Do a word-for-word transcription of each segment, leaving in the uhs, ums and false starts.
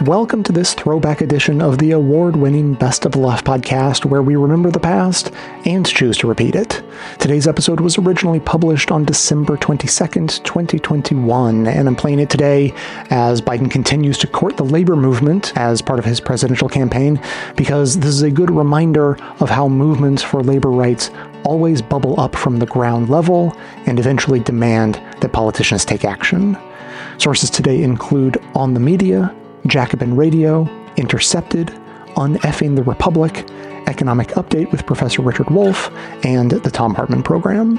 Welcome to this throwback edition of the award-winning Best of the Left podcast, where we remember the past and choose to repeat it. Today's episode was originally published on December twenty-second, twenty twenty-one, and I'm playing it today as Biden continues to court the labor movement as part of his presidential campaign, because this is a good reminder of how movements for labor rights always bubble up from the ground level and eventually demand that politicians take action. Sources today include On the Media, Jacobin Radio, Intercepted, Uneffing the Republic, Economic Update with Professor Richard Wolff, and the Thom Hartmann Program.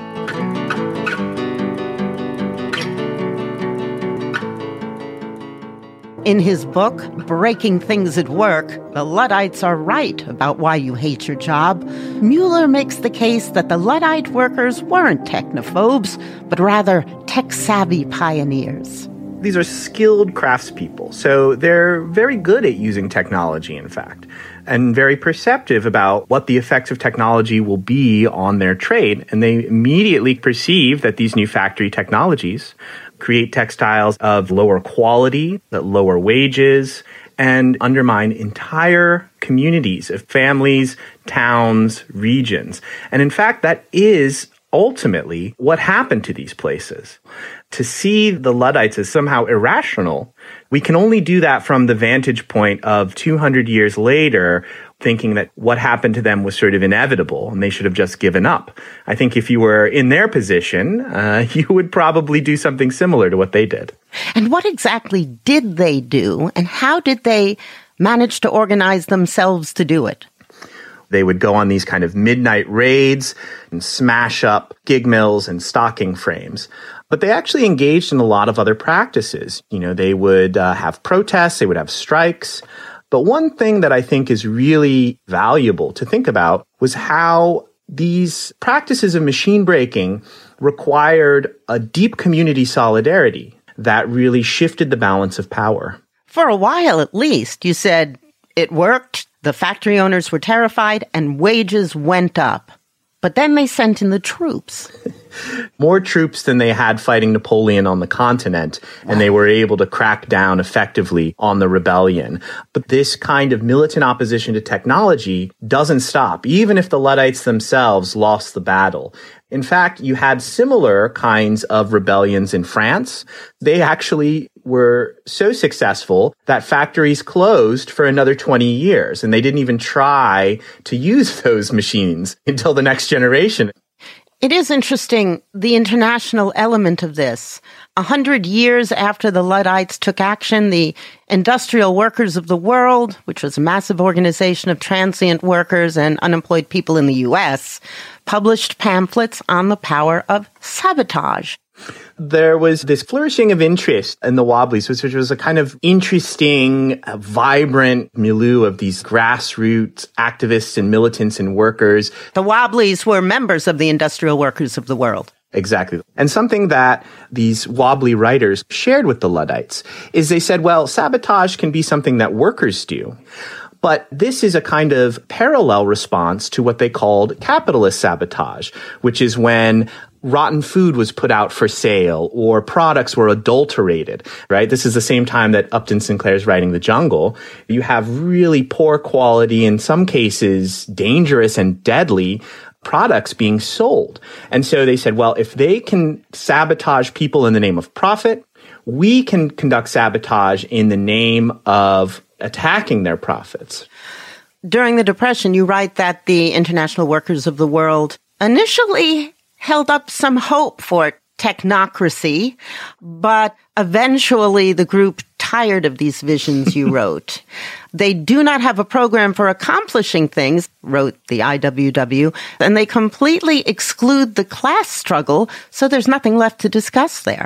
In his book, Breaking Things at Work, The Luddites Are Right About Why You Hate Your Job, Mueller makes the case that the Luddite workers weren't technophobes, but rather tech-savvy pioneers. These are skilled craftspeople, so they're very good at using technology, in fact, and very perceptive about what the effects of technology will be on their trade. And they immediately perceive that these new factory technologies create textiles of lower quality, at lower wages, and undermine entire communities of families, towns, regions. And in fact, that is ultimately what happened to these places. To see the Luddites as somehow irrational, we can only do that from the vantage point of two hundred years later, thinking that what happened to them was sort of inevitable and they should have just given up. I think if you were in their position, uh, you would probably do something similar to what they did. And what exactly did they do, and how did they manage to organize themselves to do it? They would go on these kind of midnight raids and smash up gig mills and stocking frames. But they actually engaged in a lot of other practices. You know, they would uh, have protests, they would have strikes. But one thing that I think is really valuable to think about was how these practices of machine breaking required a deep community solidarity that really shifted the balance of power. For a while, at least, you said it worked, the factory owners were terrified, and wages went up. But then they sent in the troops. More troops than they had fighting Napoleon on the continent, and they were able to crack down effectively on the rebellion. But this kind of militant opposition to technology doesn't stop, even if the Luddites themselves lost the battle. In fact, you had similar kinds of rebellions in France. They actually were so successful that factories closed for another twenty years, and they didn't even try to use those machines until the next generation. It is interesting, the international element of this. A hundred years after the Luddites took action, the Industrial Workers of the World, which was a massive organization of transient workers and unemployed people in the U S, published pamphlets on the power of sabotage. There was this flourishing of interest in the Wobblies, which was a kind of interesting, uh, vibrant milieu of these grassroots activists and militants and workers. The Wobblies were members of the Industrial Workers of the World. Exactly. And something that these wobbly writers shared with the Luddites is they said, well, sabotage can be something that workers do. But this is a kind of parallel response to what they called capitalist sabotage, which is when rotten food was put out for sale or products were adulterated, right? This is the same time that Upton Sinclair's writing The Jungle. You have really poor quality, in some cases dangerous and deadly products being sold. And so they said, well, if they can sabotage people in the name of profit, we can conduct sabotage in the name of attacking their profits. During the Depression, you write that the International Workers of the World initially held up some hope for technocracy, but eventually the group tired of these visions you wrote. They do not have a program for accomplishing things, wrote the I W W, and they completely exclude the class struggle, so there's nothing left to discuss there.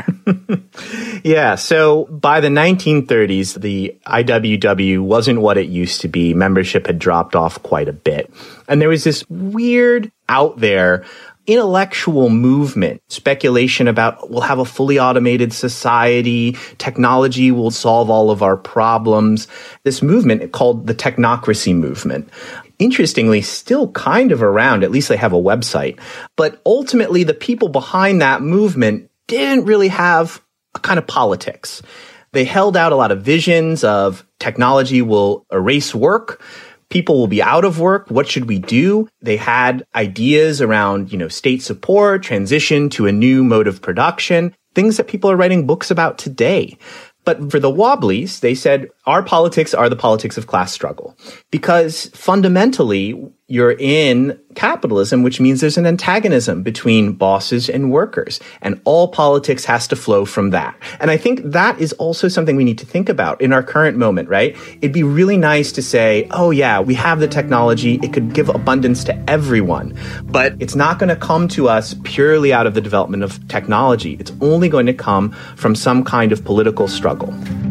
Yeah, so by the nineteen thirties, the I W W wasn't what it used to be. Membership had dropped off quite a bit. And there was this weird out there intellectual movement, speculation about we'll have a fully automated society, technology will solve all of our problems. This movement called the technocracy movement. Interestingly, still kind of around, at least they have a website. But ultimately, the people behind that movement didn't really have a kind of politics. They held out a lot of visions of technology will erase work. People will be out of work. What should we do? They had ideas around, you know, state support, transition to a new mode of production, things that people are writing books about today. But for the Wobblies, they said, our politics are the politics of class struggle. Because fundamentally, you're in capitalism, which means there's an antagonism between bosses and workers. And all politics has to flow from that. And I think that is also something we need to think about in our current moment, right? It'd be really nice to say, oh yeah, we have the technology. It could give abundance to everyone. But it's not going to come to us purely out of the development of technology. It's only going to come from some kind of political struggle.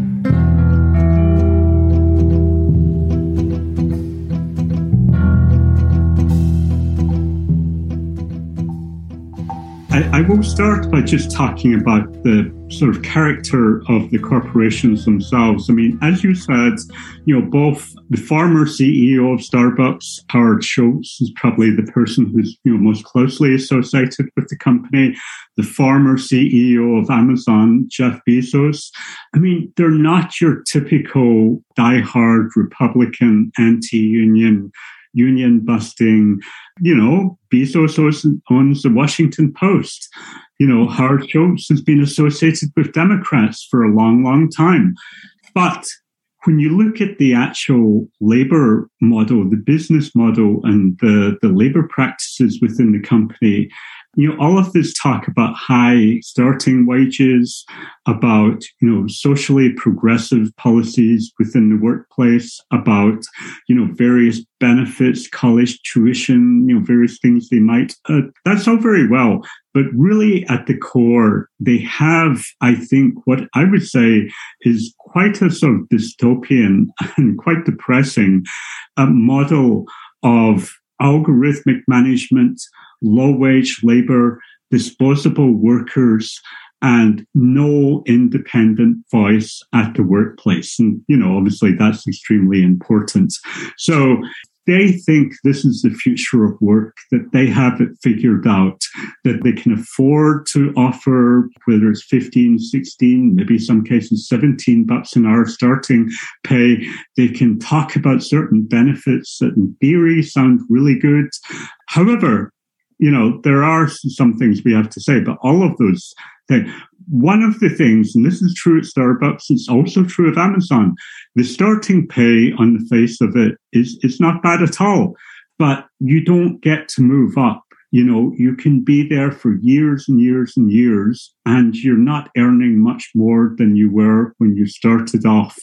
I, I will start by just talking about the sort of character of the corporations themselves. I mean, as you said, you know, both the former C E O of Starbucks, Howard Schultz, is probably the person who's, you know, most closely associated with the company. The former C E O of Amazon, Jeff Bezos. I mean, they're not your typical diehard Republican, anti-union, union-busting, you know, Bezos owns the Washington Post. You know, Howard Schultz has been associated with Democrats for a long, long time. But when you look at the actual labor model, the business model, and the, the labor practices within the company, you know, all of this talk about high starting wages, about, you know, socially progressive policies within the workplace, about, you know, various benefits, college tuition, you know, various things they might, uh, that's all very well. But really at the core, they have, I think, what I would say is quite a sort of dystopian and quite depressing uh, model of algorithmic management, low-wage labor, disposable workers, and no independent voice at the workplace. And, you know, obviously that's extremely important. So they think this is the future of work, that they have it figured out, that they can afford to offer, whether it's fifteen, sixteen, maybe some cases seventeen bucks an hour starting pay. They can talk about certain benefits that in theory sound really good. However, you know, there are some things we have to say, but all of those things. One of the things, and this is true at Starbucks, it's also true of Amazon, the starting pay on the face of it is it's not bad at all, but you don't get to move up. You know, you can be there for years and years and years, and you're not earning much more than you were when you started off.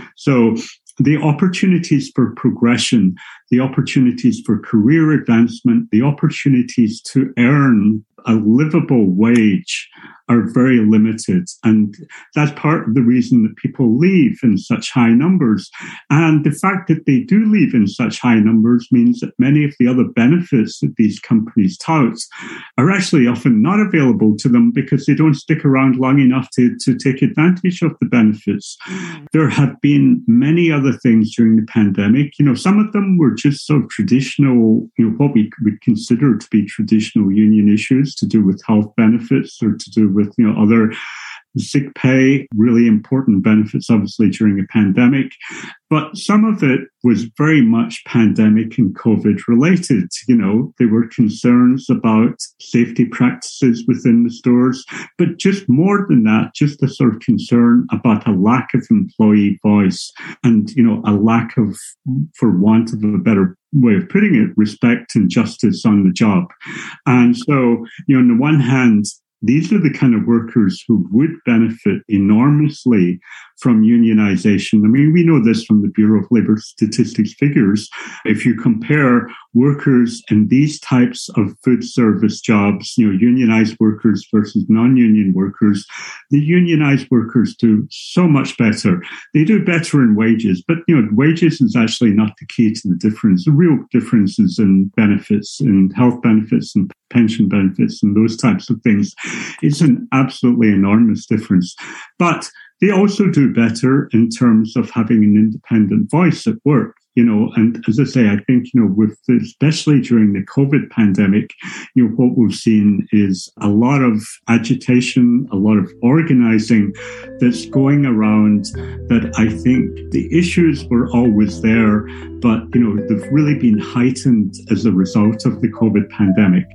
So the opportunities for progression, the opportunities for career advancement, the opportunities to earn a livable wage are very limited. And that's part of the reason that people leave in such high numbers. And the fact that they do leave in such high numbers means that many of the other benefits that these companies tout are actually often not available to them because they don't stick around long enough to, to take advantage of the benefits. There have been many other things during the pandemic. You know, some of them were just sort of traditional, you know, what we would consider to be traditional union issues to do with health benefits or to do with, you know, other sick pay, really important benefits, obviously, during a pandemic. But some of it was very much pandemic and COVID related. You know, there were concerns about safety practices within the stores, but just more than that, just a sort of concern about a lack of employee voice and, you know, a lack of, for want of a better way of putting it, respect and justice on the job. And so, you know, on the one hand, these are the kind of workers who would benefit enormously from unionization. I mean, we know this from the Bureau of Labor Statistics figures. If you compare workers in these types of food service jobs, you know, unionized workers versus non-union workers, the unionized workers do so much better. They do better in wages, but, you know, wages is actually not the key to the difference. The real difference is in benefits, in health benefits and pension benefits and those types of things. It's an absolutely enormous difference. But they also do better in terms of having an independent voice at work. you know, and as I say, I think, you know, with especially during the COVID pandemic, you know, what we've seen is a lot of agitation, a lot of organizing that's going around that I think the issues were always there, but, you know, they've really been heightened as a result of the COVID pandemic.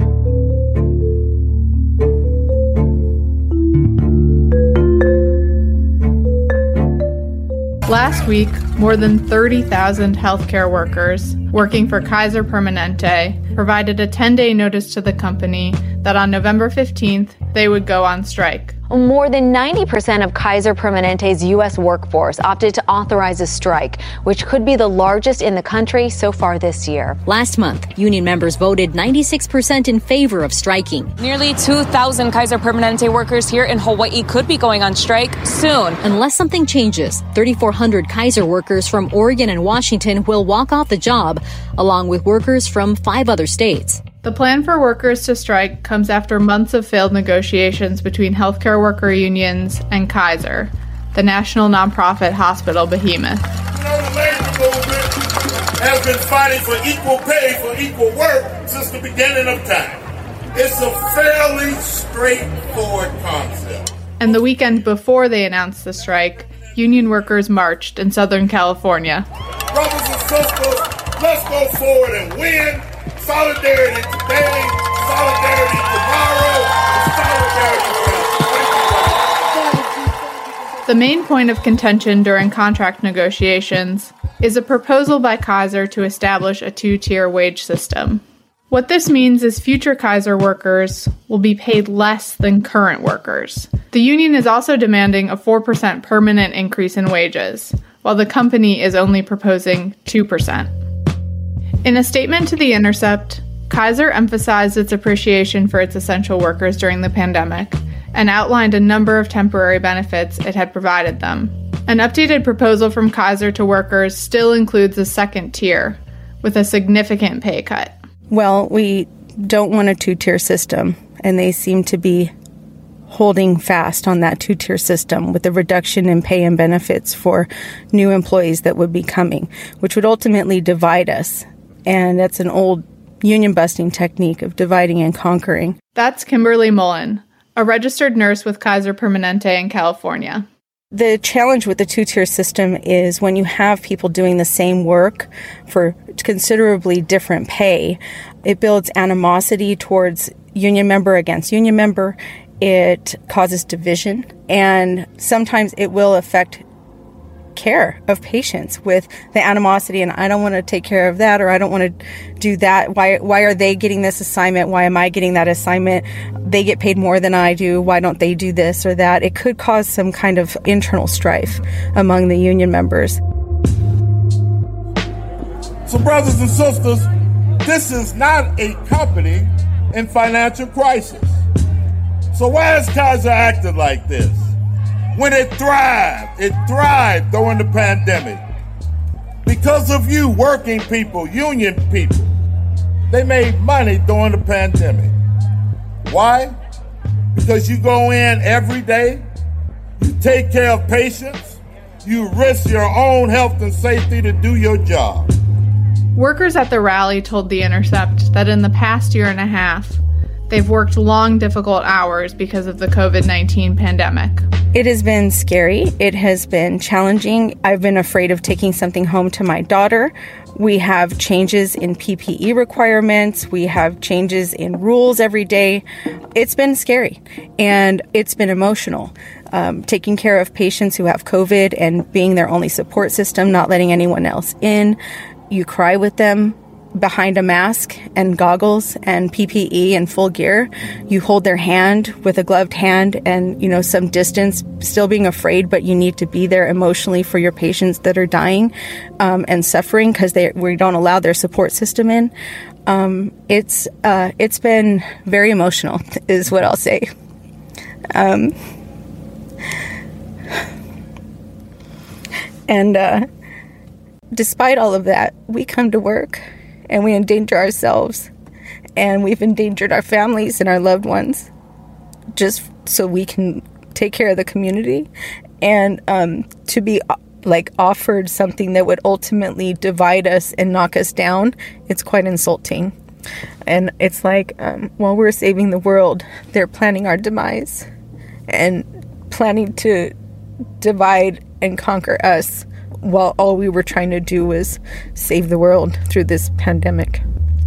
Last week, more than thirty thousand healthcare workers working for Kaiser Permanente provided a ten-day notice to the company that on November fifteenth, they would go on strike. More than ninety percent of Kaiser Permanente's U S workforce opted to authorize a strike, which could be the largest in the country so far this year. Last month, union members voted ninety-six percent in favor of striking. Nearly two thousand Kaiser Permanente workers here in Hawaii could be going on strike soon. Unless something changes, thirty-four hundred Kaiser workers from Oregon and Washington will walk off the job, along with workers from five other states. The plan for workers to strike comes after months of failed negotiations between healthcare worker unions and Kaiser, the national nonprofit hospital behemoth. You know, the labor movement has been fighting for equal pay for equal work since the beginning of time. It's a fairly straightforward concept. And the weekend before they announced the strike, union workers marched in Southern California. Brothers and sisters, let's go forward and win. Solidarity today, solidarity tomorrow, and solidarity forever. The main point of contention during contract negotiations is a proposal by Kaiser to establish a two-tier wage system. What this means is future Kaiser workers will be paid less than current workers. The union is also demanding a four percent permanent increase in wages, while the company is only proposing two percent. In a statement to The Intercept, Kaiser emphasized its appreciation for its essential workers during the pandemic and outlined a number of temporary benefits it had provided them. An updated proposal from Kaiser to workers still includes a second tier, with a significant pay cut. Well, we don't want a two-tier system, and they seem to be holding fast on that two-tier system with the reduction in pay and benefits for new employees that would be coming, which would ultimately divide us. And that's an old union-busting technique of dividing and conquering. That's Kimberly Mullen, a registered nurse with Kaiser Permanente in California. The challenge with the two-tier system is when you have people doing the same work for considerably different pay, it builds animosity towards union member against union member. It causes division, and sometimes it will affect care of patients with the animosity, and I don't want to take care of that, or I don't want to do that. Why why are they getting this assignment? Why am I getting that assignment? They get paid more than I do. Why don't they do this or that? It could cause some kind of internal strife among the union members. So brothers and sisters, this is not a company in financial crisis. So why has Kaiser acted like this? When it thrived, it thrived during the pandemic. Because of you, working people, union people, they made money during the pandemic. Why? Because you go in every day, you take care of patients, you risk your own health and safety to do your job. Workers at the rally told The Intercept that in the past year and a half, they've worked long, difficult hours because of the covid nineteen pandemic. It has been scary. It has been challenging. I've been afraid of taking something home to my daughter. We have changes in P P E requirements. We have changes in rules every day. It's been scary, and it's been emotional. Um, taking care of patients who have COVID and being their only support system, not letting anyone else in. You cry with them behind a mask and goggles and P P E and full gear. You hold their hand with a gloved hand and, you know, some distance, still being afraid, but you need to be there emotionally for your patients that are dying um, and suffering because they we don't allow their support system in. Um, it's uh, it's been very emotional, is what I'll say. Um, and uh, despite all of that, we come to work and we endanger ourselves, and we've endangered our families and our loved ones just so we can take care of the community. And um, to be like offered something that would ultimately divide us and knock us down, it's quite insulting. And it's like, um, while we're saving the world, they're planning our demise and planning to divide and conquer us while all we were trying to do was save the world through this pandemic.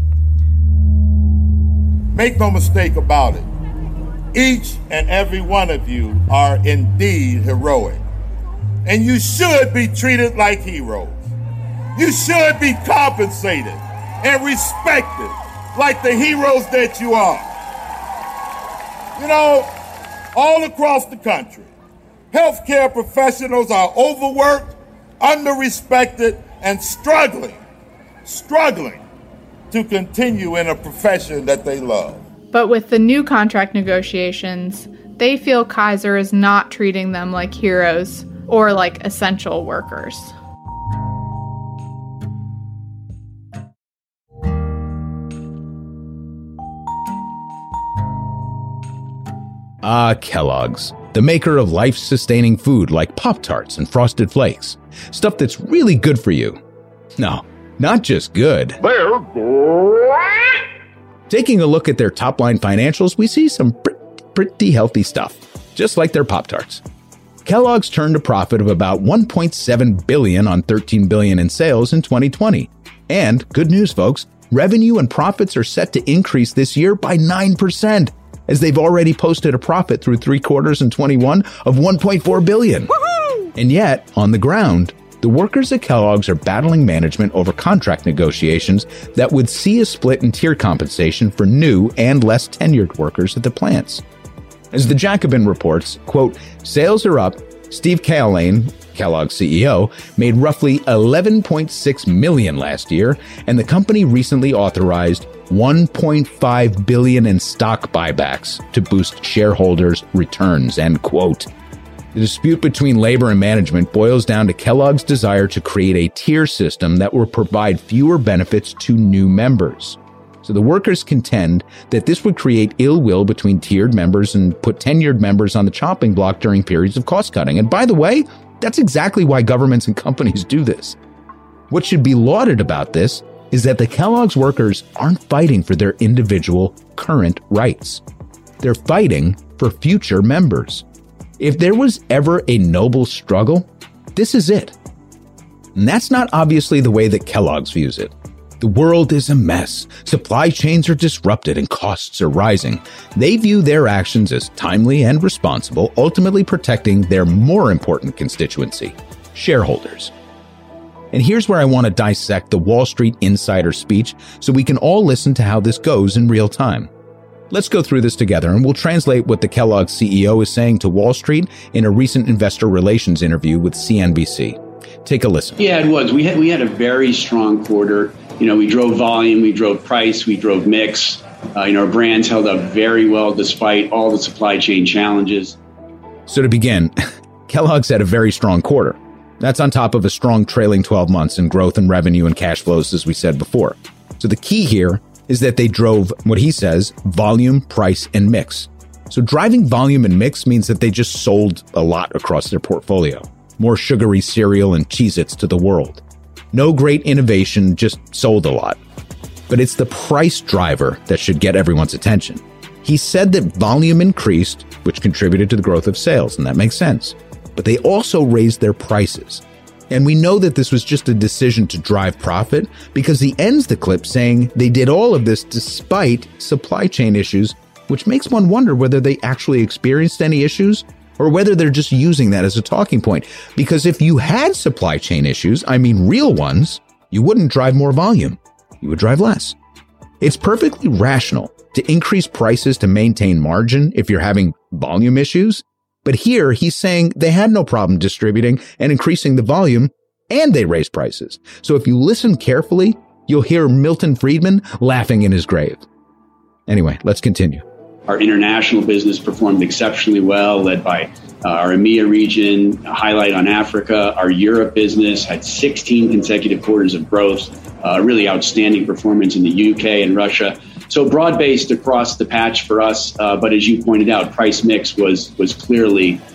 Make no mistake about it. Each and every one of you are indeed heroic. And you should be treated like heroes. You should be compensated and respected like the heroes that you are. You know, all across the country, healthcare professionals are overworked, under-respected, and struggling, struggling to continue in a profession that they love. But with the new contract negotiations, they feel Kaiser is not treating them like heroes or like essential workers. Ah, Kellogg's, the maker of life-sustaining food like Pop-Tarts and Frosted Flakes. Stuff that's really good for you. No, not just good. They're great! Taking a look at their top-line financials, we see some pr- pretty healthy stuff, just like their Pop-Tarts. Kellogg's turned a profit of about one point seven billion dollars on thirteen billion dollars in sales in twenty twenty. And, good news, folks, revenue and profits are set to increase this year by nine percent. As they've already posted a profit through three quarters in twenty-one of one point four billion dollars. Woohoo! And yet, on the ground, the workers at Kellogg's are battling management over contract negotiations that would see a split in tier compensation for new and less tenured workers at the plants. As the Jacobin reports, quote, sales are up. Steve Cahillane, Kellogg's C E O, made roughly eleven point six million dollars last year, and the company recently authorized one point five billion dollars in stock buybacks to boost shareholders' returns, end quote. The dispute between labor and management boils down to Kellogg's desire to create a tier system that will provide fewer benefits to new members. So the workers contend that this would create ill will between tiered members and put tenured members on the chopping block during periods of cost cutting. And by the way, that's exactly why governments and companies do this. What should be lauded about this is that the Kellogg's workers aren't fighting for their individual current rights. They're fighting for future members. If there was ever a noble struggle, this is it. And that's not obviously the way that Kellogg's views it. The world is a mess. Supply chains are disrupted and costs are rising. They view their actions as timely and responsible, ultimately protecting their more important constituency, shareholders. And here's where I want to dissect the Wall Street insider speech so we can all listen to how this goes in real time. Let's go through this together, and we'll translate what the Kellogg's C E O is saying to Wall Street in a recent investor relations interview with C N B C. Take a listen. Yeah, it was. We had we had a very strong quarter. You know, we drove volume, we drove price, we drove mix. Uh, you know, our brands held up very well despite all the supply chain challenges. So to begin, Kellogg's had a very strong quarter. That's on top of a strong trailing twelve months in growth in revenue and cash flows, as we said before. So the key here is that they drove what he says, volume, price, and mix. So driving volume and mix means that they just sold a lot across their portfolio. More sugary cereal and Cheez-Its to the world. No great innovation, just sold a lot. But it's the price driver that should get everyone's attention. He said that volume increased, which contributed to the growth of sales, and that makes sense. But they also raised their prices. And we know that this was just a decision to drive profit because he ends the clip saying they did all of this despite supply chain issues, which makes one wonder whether they actually experienced any issues or whether they're just using that as a talking point. Because if you had supply chain issues, I mean real ones, you wouldn't drive more volume. You would drive less. It's perfectly rational to increase prices to maintain margin if you're having volume issues. But here he's saying they had no problem distributing and increasing the volume, and they raised prices. So if you listen carefully, you'll hear Milton Friedman laughing in his grave. Anyway, let's continue. Our international business performed exceptionally well, led by uh, our E M E A region, a highlight on Africa. Our Europe business had sixteen consecutive quarters of growth, uh, really outstanding performance in the U K and Russia. So broad-based across the patch for us, uh, but as you pointed out, price mix was was clearly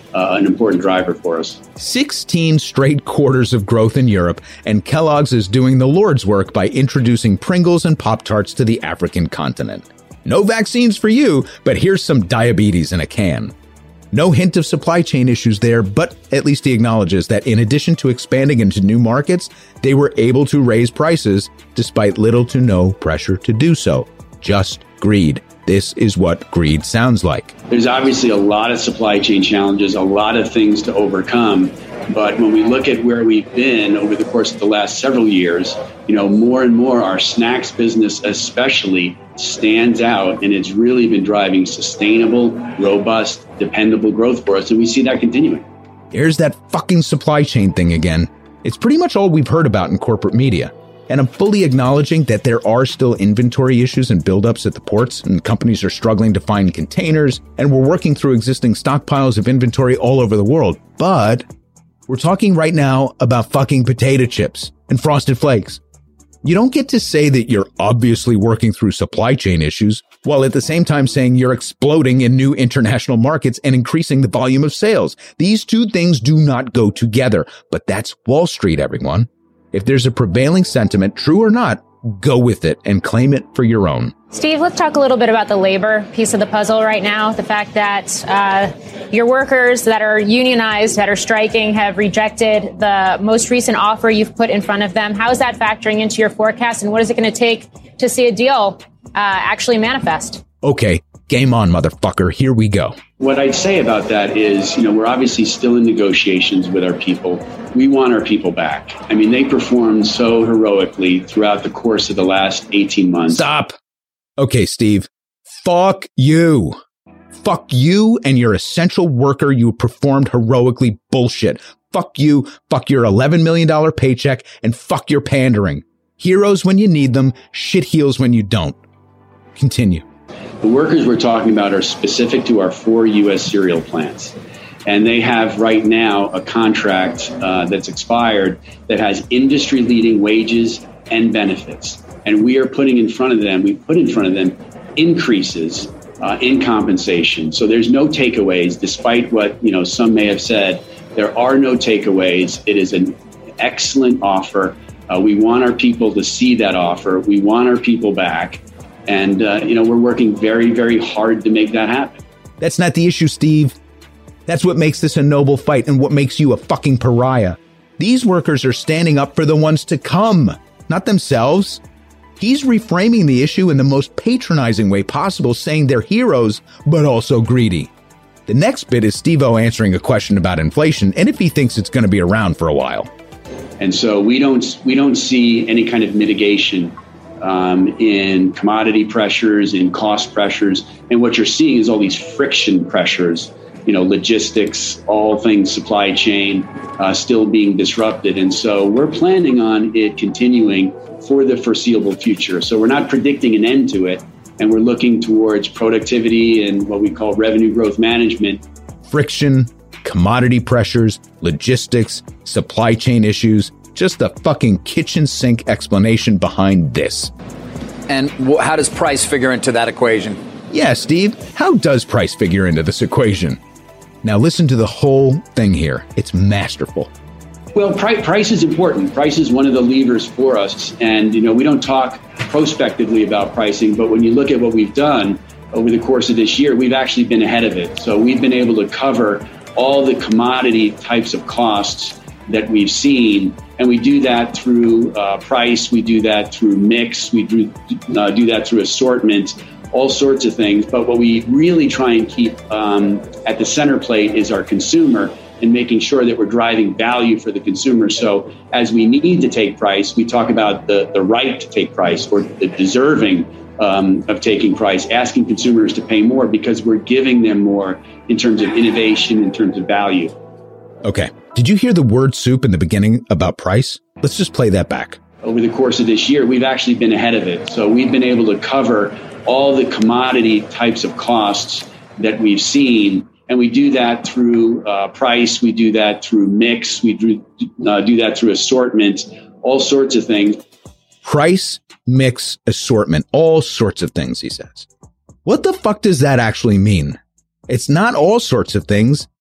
uh, an important driver for us. sixteen straight quarters of growth in Europe, and Kellogg's is doing the Lord's work by introducing Pringles and Pop-Tarts to the African continent. No vaccines for you, but here's some diabetes in a can. No hint of supply chain issues there, but at least he acknowledges that in addition to expanding into new markets, they were able to raise prices despite little to no pressure to do so. Just greed. This is what greed sounds like. There's obviously a lot of supply chain challenges, a lot of things to overcome. But when we look at where we've been over the course of the last several years, you know, more and more our snacks business especially stands out, and it's really been driving sustainable, robust, dependable growth for us. And we see that continuing. Here's that fucking supply chain thing again. It's pretty much all we've heard about in corporate media. And I'm fully acknowledging that there are still inventory issues and buildups at the ports, and companies are struggling to find containers, and we're working through existing stockpiles of inventory all over the world. But we're talking right now about fucking potato chips and Frosted Flakes. You don't get to say that you're obviously working through supply chain issues, while at the same time saying you're exploding in new international markets and increasing the volume of sales. These two things do not go together, but that's Wall Street, everyone. If there's a prevailing sentiment, true or not, go with it and claim it for your own. Steve, let's talk a little bit about the labor piece of the puzzle right now. The fact that uh, your workers that are unionized, that are striking, have rejected the most recent offer you've put in front of them. How is that factoring into your forecast, and what is it going to take to see a deal uh, actually manifest? Okay, game on, motherfucker. Here we go. What I'd say about that is, you know, we're obviously still in negotiations with our people. We want our people back. I mean, they performed so heroically throughout the course of the last eighteen months. Stop. Okay, Steve. Fuck you. Fuck you and your essential worker you performed heroically bullshit. Fuck you. Fuck your eleven million dollars paycheck, and fuck your pandering. Heroes when you need them, shit heels when you don't. Continue. The workers we're talking about are specific to our four U S cereal plants. And they have right now a contract uh, that's expired that has industry-leading wages and benefits. And we are putting in front of them, we put in front of them increases uh, in compensation. So there's no takeaways, despite what, you know, some may have said. There are no takeaways. It is an excellent offer. Uh, we want our people to see that offer. We want our people back. And, uh, you know, we're working very, very hard to make that happen. That's not the issue, Steve. That's what makes this a noble fight and what makes you a fucking pariah. These workers are standing up for the ones to come, not themselves. He's reframing the issue in the most patronizing way possible, saying they're heroes, but also greedy. The next bit is Steve-O answering a question about inflation and if he thinks it's going to be around for a while. And so we don't we don't see any kind of mitigation um, in commodity pressures, in cost pressures. And what you're seeing is all these friction pressures, you know, logistics, all things supply chain uh, still being disrupted. And so we're planning on it continuing for the foreseeable future. So we're not predicting an end to it. And we're looking towards productivity and what we call revenue growth management. Friction, commodity pressures, logistics, supply chain issues, just the fucking kitchen sink explanation behind this. And wh- how does price figure into that equation? Yeah, Steve, how does price figure into this equation? Now listen to the whole thing here. It's masterful. Well, pri- price is important. Price is one of the levers for us. And, you know, we don't talk prospectively about pricing, but when you look at what we've done over the course of this year, we've actually been ahead of it. So we've been able to cover all the commodity types of costs that we've seen. And we do that through uh, price. We do that through mix. We do, uh, do that through assortment, all sorts of things. But what we really try and keep um, at the center plate is our consumer and making sure that we're driving value for the consumer. So as we need to take price, we talk about the, the right to take price or the deserving um, of taking price, asking consumers to pay more because we're giving them more in terms of innovation, in terms of value. Okay. Did you hear the word soup in the beginning about price? Let's just play that back. Over the course of this year, we've actually been ahead of it. So we've been able to cover all the commodity types of costs that we've seen. And we do that through uh, price. We do that through mix. We do, uh, do that through assortment, all sorts of things. Price, mix, assortment, all sorts of things, he says. What the fuck does that actually mean? It's not all sorts of things.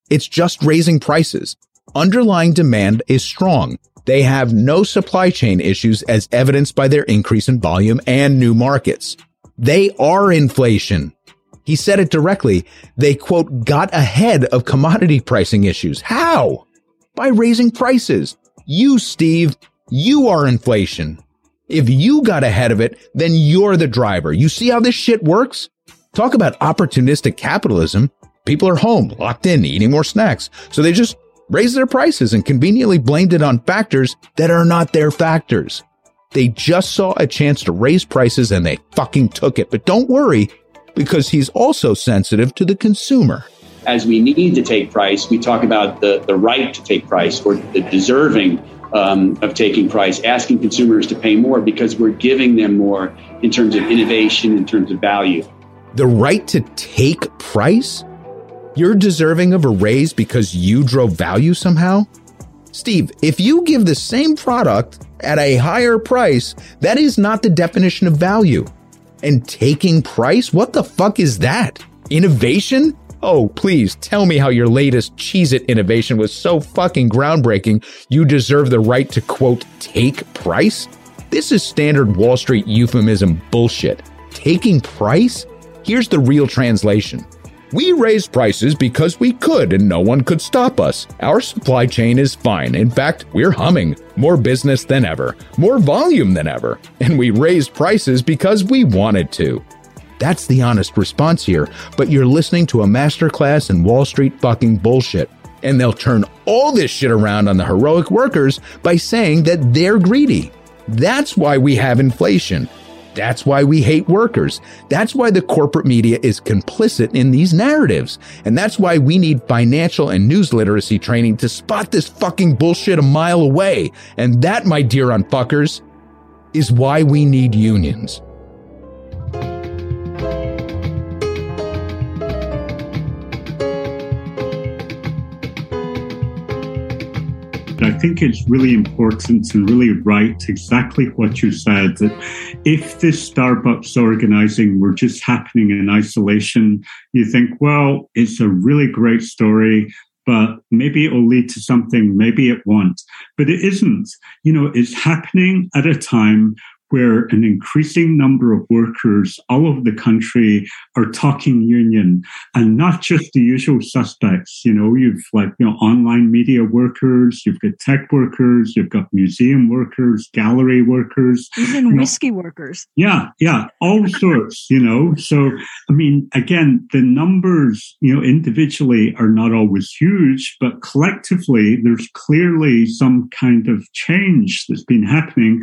It's just raising prices. Underlying demand is strong. They have no supply chain issues as evidenced by their increase in volume and new markets. They are inflation. He said it directly. They, quote, got ahead of commodity pricing issues. How? By raising prices. You, Steve, you are inflation. If you got ahead of it, then you're the driver. You see how this shit works? Talk about opportunistic capitalism. People are home, locked in, eating more snacks. So they just raised their prices and conveniently blamed it on factors that are not their factors. They just saw a chance to raise prices and they fucking took it. But don't worry, because he's also sensitive to the consumer. As we need to take price, we talk about the, the right to take price or the deserving um, of taking price, asking consumers to pay more because we're giving them more in terms of innovation, in terms of value. The right to take price? You're deserving of a raise because you drove value somehow? Steve, if you give the same product at a higher price, that is not the definition of value. And taking price? What the fuck is that? Innovation? Oh, please tell me how your latest Cheez-It innovation was so fucking groundbreaking you deserve the right to, quote, take price? This is standard Wall Street euphemism bullshit. Taking price? Here's the real translation. We raised prices because we could and no one could stop us. Our supply chain is fine. In fact, we're humming. More business than ever. More volume than ever. And we raised prices because we wanted to. That's the honest response here, but you're listening to a masterclass in Wall Street fucking bullshit. And they'll turn all this shit around on the heroic workers by saying that they're greedy. That's why we have inflation. That's why we hate workers. That's why the corporate media is complicit in these narratives. And that's why we need financial and news literacy training to spot this fucking bullshit a mile away. And that, my dear unfuckers, is why we need unions. I think it's really important and really right, exactly what you said, that if this Starbucks organizing were just happening in isolation, you think, well, it's a really great story, but maybe it will lead to something, maybe it won't. But it isn't. You know, it's happening at a time where an increasing number of workers all over the country are talking union, and not just the usual suspects. You know, you've like, you know, online media workers, you've got tech workers, you've got museum workers, gallery workers. Even you know, whiskey workers. Yeah, yeah, all sorts, you know. So, I mean, again, the numbers, you know, individually are not always huge, but collectively, there's clearly some kind of change that's been happening.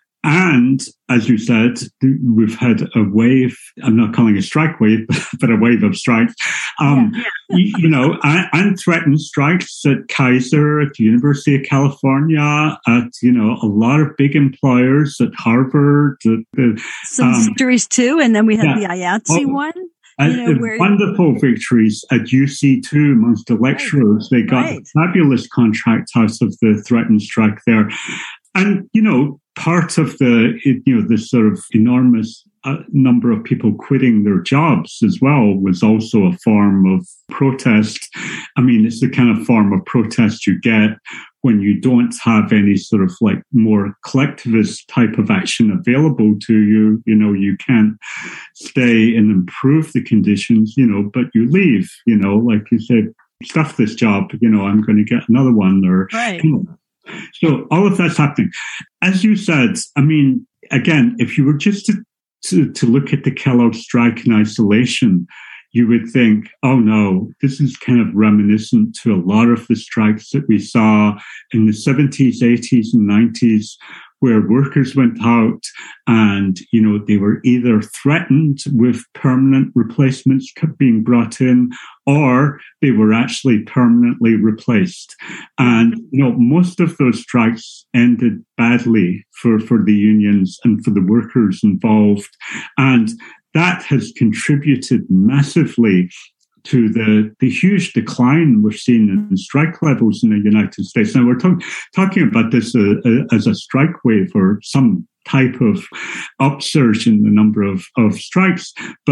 And as you said, we've had a wave, I'm not calling it a strike wave, but a wave of strikes. Um, yeah. you, you know, and, and threatened strikes at Kaiser, at the University of California, at, you know, a lot of big employers at Harvard. At the, Some um, victories too, and then we had yeah. the I A T S E oh, one. And you know, where, wonderful victories at U C too amongst the lecturers. Right, they got right. a fabulous contract out of the threatened strike there. And, you know, part of the, you know, this sort of enormous uh, number of people quitting their jobs as well was also a form of protest. I mean, it's the kind of form of protest you get when you don't have any sort of like more collectivist type of action available to you. You know, you can't stay and improve the conditions, you know, but you leave, you know, like you said, stuff this job, you know, I'm going to get another one or, right. you know. So all of that's happening. As you said, I mean, again, if you were just to, to, to look at the Kellogg strike in isolation, you would think, oh no, this is kind of reminiscent to a lot of the strikes that we saw in the seventies, eighties, and nineties, where workers went out and, you know, they were either threatened with permanent replacements being brought in, or they were actually permanently replaced. And, you know, most of those strikes ended badly for, for the unions and for the workers involved. And that has contributed massively to the, the huge decline we've seen in strike levels in the United States. Now, we're talk, talking about this uh, uh, as a strike wave or some type of upsurge in the number of, of strikes, but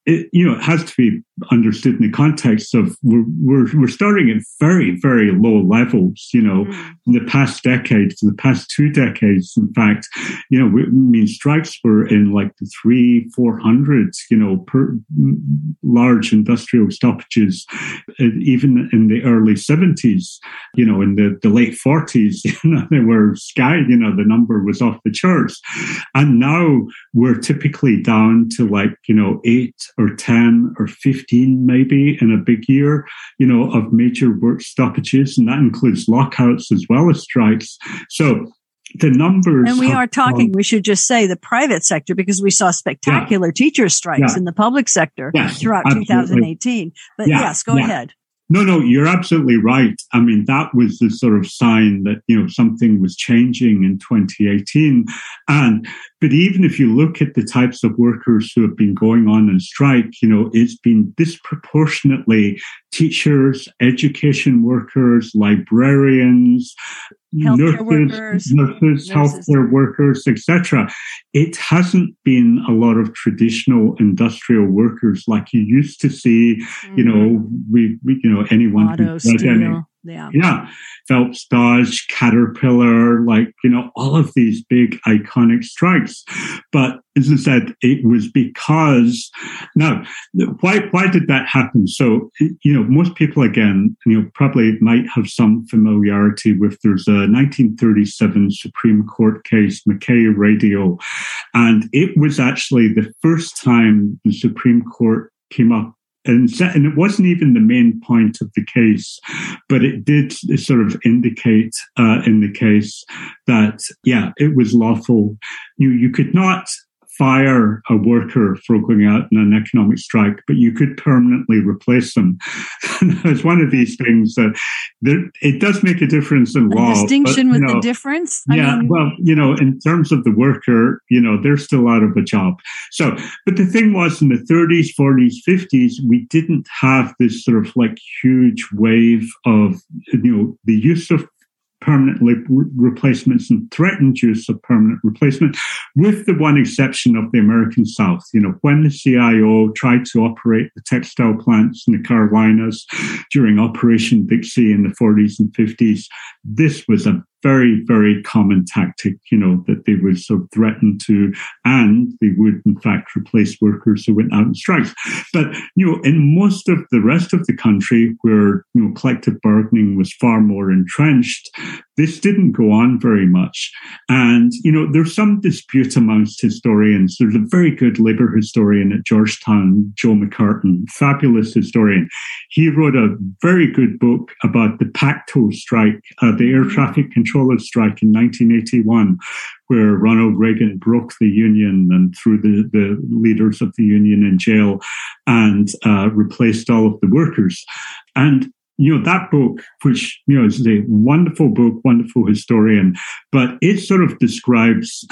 it, you know, it has to be understood in the context of we're, we're, we're starting at very, very low levels, you know, mm. in the past decade, for the past two decades, in fact, you know, we, I mean, strikes were in like the three, four hundreds, you know, per large industrial stoppages, even in the early seventies, you know, in the, the late forties, you know, they were sky, you know, the number was off the charts. And now we're typically down to like, you know, eight or ten or fifteen maybe in a big year, you know, of major work stoppages. And that includes lockouts as well as strikes. So the numbers. And we have, are talking, um, we should just say the private sector, because we saw spectacular yeah. teacher strikes yeah. in the public sector yes, throughout absolutely. two thousand eighteen. But yeah, yes, go yeah. ahead. No, no, you're absolutely right. I mean, that was the sort of sign that, you know, something was changing in twenty eighteen. And, but even if you look at the types of workers who have been going on in strike, you know, it's been disproportionately teachers, education workers, librarians, healthcare nurses, workers, nurses, healthcare workers, et cetera. It hasn't been a lot of traditional industrial workers like you used to see. Mm-hmm. You know, we, we, you know, anyone Auto, who does any, yeah, yeah, Phelps Dodge, Caterpillar, like, you know, all of these big iconic strikes. But as I said, it was because now, why why did that happen? So, you know, most people again, you know, probably might have some familiarity with. There's a nineteen thirty-seven Supreme Court case, McKay Radio, and it was actually the first time the Supreme Court came up. And, and it wasn't even the main point of the case, but it did sort of indicate uh, in the case that, yeah, it was lawful. You you could not fire a worker for going out in an economic strike, but you could permanently replace them. It's one of these things that there, it does make a difference in a law. Distinction but, with know, the difference? Yeah, I mean, well, you know, in terms of the worker, you know, they're still out of a job. So, but the thing was, in the thirties, forties, fifties, we didn't have this sort of like huge wave of, you know, the use of permanent re- replacements and threatened use of permanent replacement, with the one exception of the American South. You know, when the C I O tried to operate the textile plants in the Carolinas during Operation Dixie in the forties and fifties, this was a very, very common tactic, you know, that they would sort of threaten to, and they would in fact replace workers who went out on strikes. But, you know, in most of the rest of the country where, you know, collective bargaining was far more entrenched, this didn't go on very much. And, you know, there's some dispute amongst historians. There's a very good labor historian at Georgetown, Joe McCartan, fabulous historian. He wrote a very good book about the PACTO strike, uh, the air traffic controller strike in nineteen eighty-one, where Ronald Reagan broke the union and threw the, the leaders of the union in jail and uh, replaced all of the workers. And you know, that book, which, you know, is a wonderful book, wonderful historian, but it sort of describes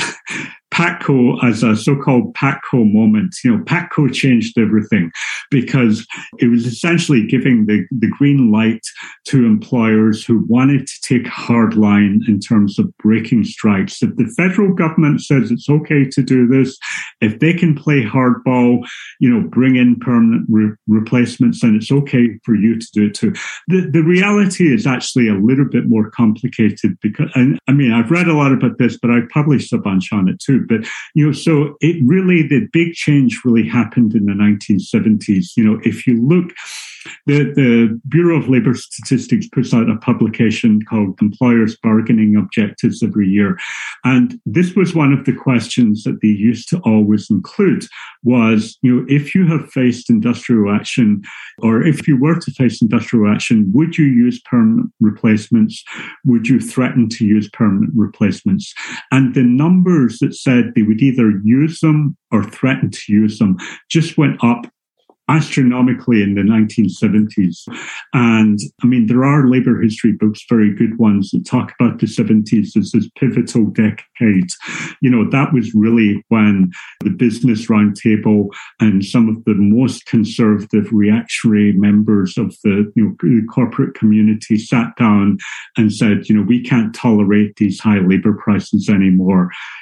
PATCO as a so-called PATCO moment. You know, PATCO changed everything because it was essentially giving the, the green light to employers who wanted to take a hard line in terms of breaking strikes. If the federal government says it's okay to do this, if they can play hardball, you know, bring in permanent re- replacements, then it's okay for you to do it too. The, the reality is actually a little bit more complicated because, and I mean, I've read a lot about this, but I've published a bunch on it too. But, you know, so it really, the big change really happened in the nineteen seventies. You know, if you look, the, the Bureau of Labor Statistics puts out a publication called Employers' Bargaining Objectives every year. And this was one of the questions that they used to always include was, you know, if you have faced industrial action, or if you were to face industrial action, would you use permanent replacements? Would you threaten to use permanent replacements? And the numbers that said they would either use them or threaten to use them just went up astronomically in the nineteen seventies. And I mean, there are labor history books, very good ones, that talk about the seventies as this pivotal decade. You know, that was really when the Business Roundtable and some of the most conservative reactionary members of the, you know, the corporate community sat down and said, you know, we can't tolerate these high labor prices anymore.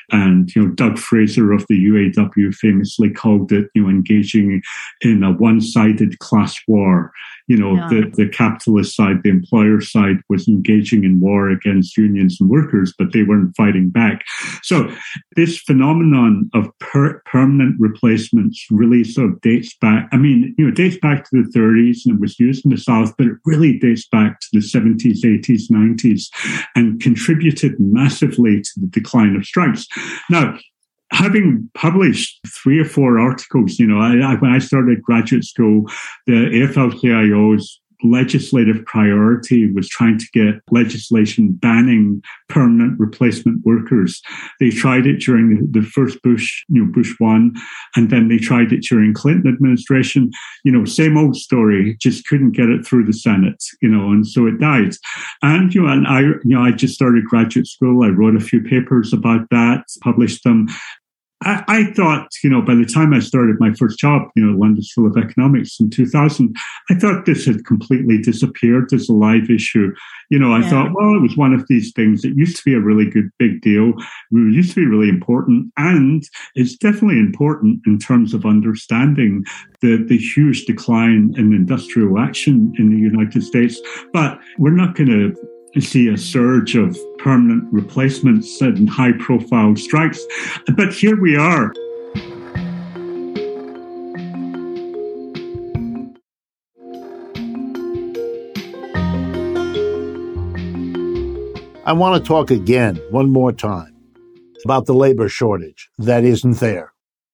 And, you know, Doug Fraser of the U A W famously called it, you know, engaging in a one-sided class war. You know, yeah. the, the capitalist side, the employer side was engaging in war against unions and workers, but they weren't fighting back. So this phenomenon of per- permanent replacements really sort of dates back. I mean, you know, dates back to the thirties and it was used in the South, but it really dates back to the seventies, eighties, nineties and contributed massively to the decline of strikes. Now, having published three or four articles, you know, I, I, when I started graduate school, the A F L C I O's legislative priority was trying to get legislation banning permanent replacement workers. They tried it during the first Bush, you know, Bush one, and then they tried it during Clinton administration. You know, same old story, just couldn't get it through the Senate, you know, and so it died. And, you know, and I, you know, I just started graduate school. I wrote a few papers about that, published them. I, I thought, you know, by the time I started my first job, you know, London School of Economics in two thousand, I thought this had completely disappeared as a live issue. You know, I yeah. thought, well, it was one of these things that used to be a really good big deal. It used to be really important. And it's definitely important in terms of understanding the, the huge decline in industrial action in the United States. But we're not going to see a surge of permanent replacements and high-profile strikes. But here we are. I want to talk again, one more time, about the labor shortage that isn't there.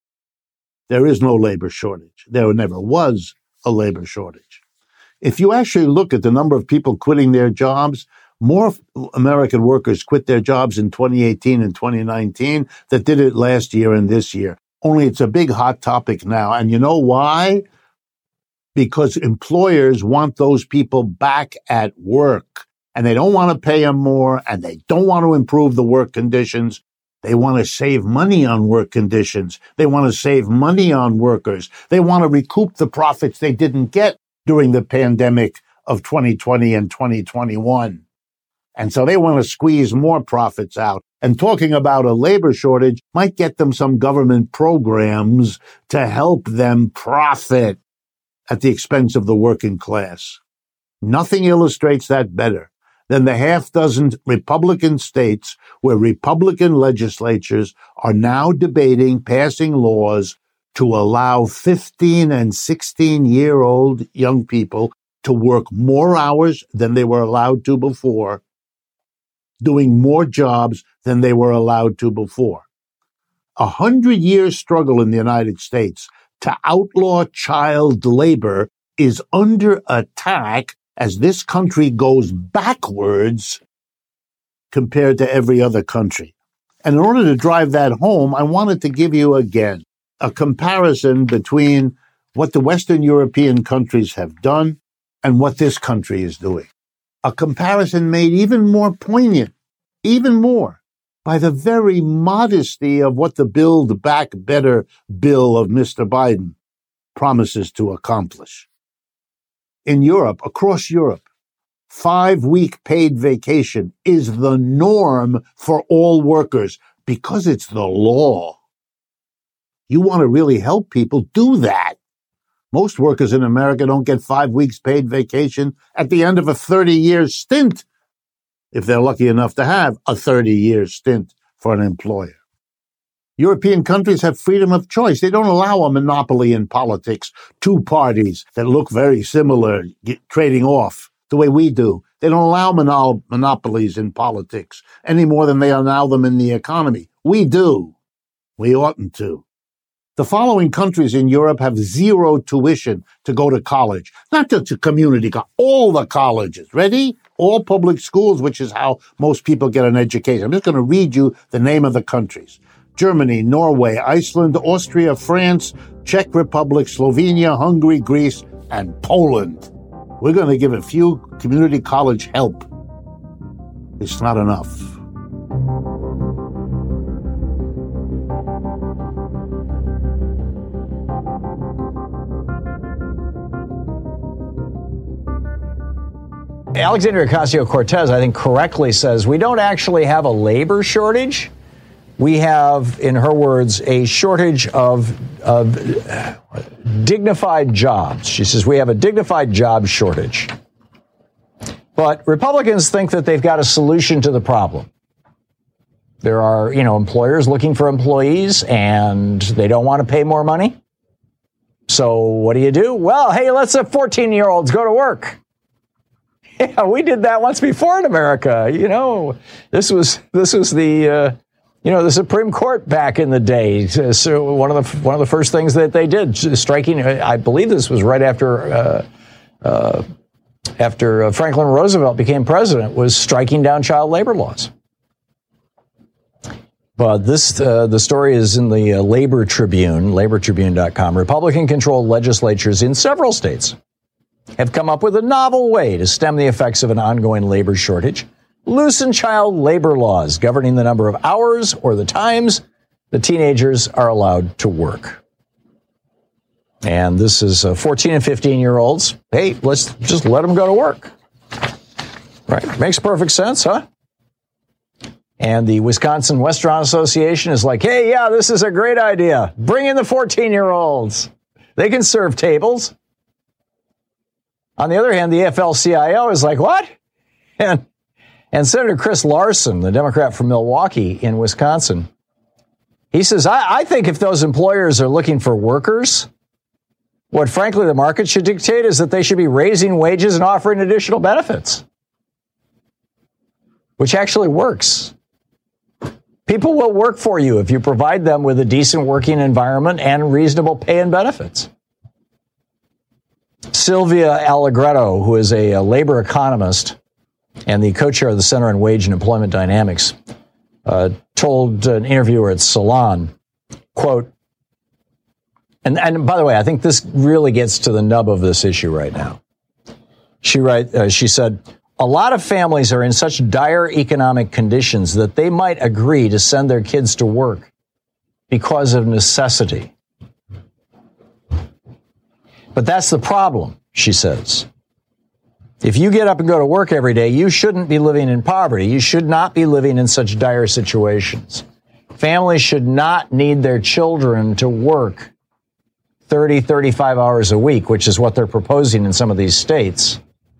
There is no labor shortage. There never was a labor shortage. If you actually look at the number of people quitting their jobs, more American workers quit their jobs in twenty eighteen and twenty nineteen that did it last year and this year. Only it's a big hot topic now. And you know why? Because employers want those people back at work. And they don't want to pay them more, and they don't want to improve the work conditions. They want to save money on work conditions. They want to save money on workers. They want to recoup the profits they didn't get during the pandemic of twenty twenty and twenty twenty-one. And so they want to squeeze more profits out. And talking about a labor shortage might get them some government programs to help them profit at the expense of the working class. Nothing illustrates that better than the half dozen Republican states where Republican legislatures are now debating passing laws to allow fifteen and sixteen-year-old young people to work more hours than they were allowed to before, doing more jobs than they were allowed to before. A hundred-year struggle in the United States to outlaw child labor is under attack as this country goes backwards compared to every other country. And in order to drive that home, I wanted to give you again a comparison between what the Western European countries have done and what this country is doing. A comparison made even more poignant, even more, by the very modesty of what the Build Back Better bill of Mister Biden promises to accomplish. In Europe, across Europe, five-week paid vacation is the norm for all workers because it's the law. You want to really help people, do that. Most workers in America don't get five weeks paid vacation at the end of a thirty-year stint, if they're lucky enough to have a thirty-year stint for an employer. European countries have freedom of choice. They don't allow a monopoly in politics, two parties that look very similar get, trading off the way we do. They don't allow monol- monopolies in politics any more than they allow them in the economy. We do. We oughtn't to. The following countries in Europe have zero tuition to go to college, not just a community college, all the colleges. Ready? All public schools, which is how most people get an education. I'm just going to read you the name of the countries. Germany, Norway, Iceland, Austria, France, Czech Republic, Slovenia, Hungary, Greece, and Poland. We're going to give a few community college help. It's not enough. Alexandria Ocasio-Cortez, I think, correctly says we don't actually have a labor shortage. we have, in her words, a shortage of, of dignified jobs. She says we have a dignified job shortage. But Republicans think that they've got a solution to the problem. There are, you know, employers looking for employees and they don't want to pay more money. So what do you do? Well, hey, let's have fourteen-year-olds go to work. Yeah, we did that once before in America. You know, this was this was the uh, you know the Supreme Court back in the day. So one of the one of the first things that they did, striking. I believe this was right after uh, uh, after Franklin Roosevelt became president, was striking down child labor laws. But this, uh, the story is in the uh, Labor Tribune, labor tribune dot com. Republican-controlled legislatures in several states have come up with a novel way to stem the effects of an ongoing labor shortage. Loosen child labor laws governing the number of hours or the times the teenagers are allowed to work. And this is uh, fourteen and fifteen-year-olds. Hey, let's just let them go to work. Right? Makes perfect sense, huh? And the Wisconsin Restaurant Association is like, hey, yeah, this is a great idea. Bring in the fourteen-year-olds. They can serve tables. On the other hand, the A F L C I O is like, what? And, and Senator Chris Larson, the Democrat from Milwaukee in Wisconsin, he says, I, I think if those employers are looking for workers, what frankly the market should dictate is that they should be raising wages and offering additional benefits, which actually works. People will work for you if you provide them with a decent working environment and reasonable pay and benefits. Sylvia Allegretto, who is a, a labor economist and the co-chair of the Center on Wage and Employment Dynamics, uh, told an interviewer at Salon, quote, and, and by the way, I think this really gets to the nub of this issue right now. She write, uh, she said, a lot of families are in such dire economic conditions that they might agree to send their kids to work because of necessity. But that's the problem, she says. If you get up and go to work every day, you shouldn't be living in poverty. You should not be living in such dire situations. Families should not need their children to work thirty, thirty-five hours a week, which is what they're proposing in some of these states,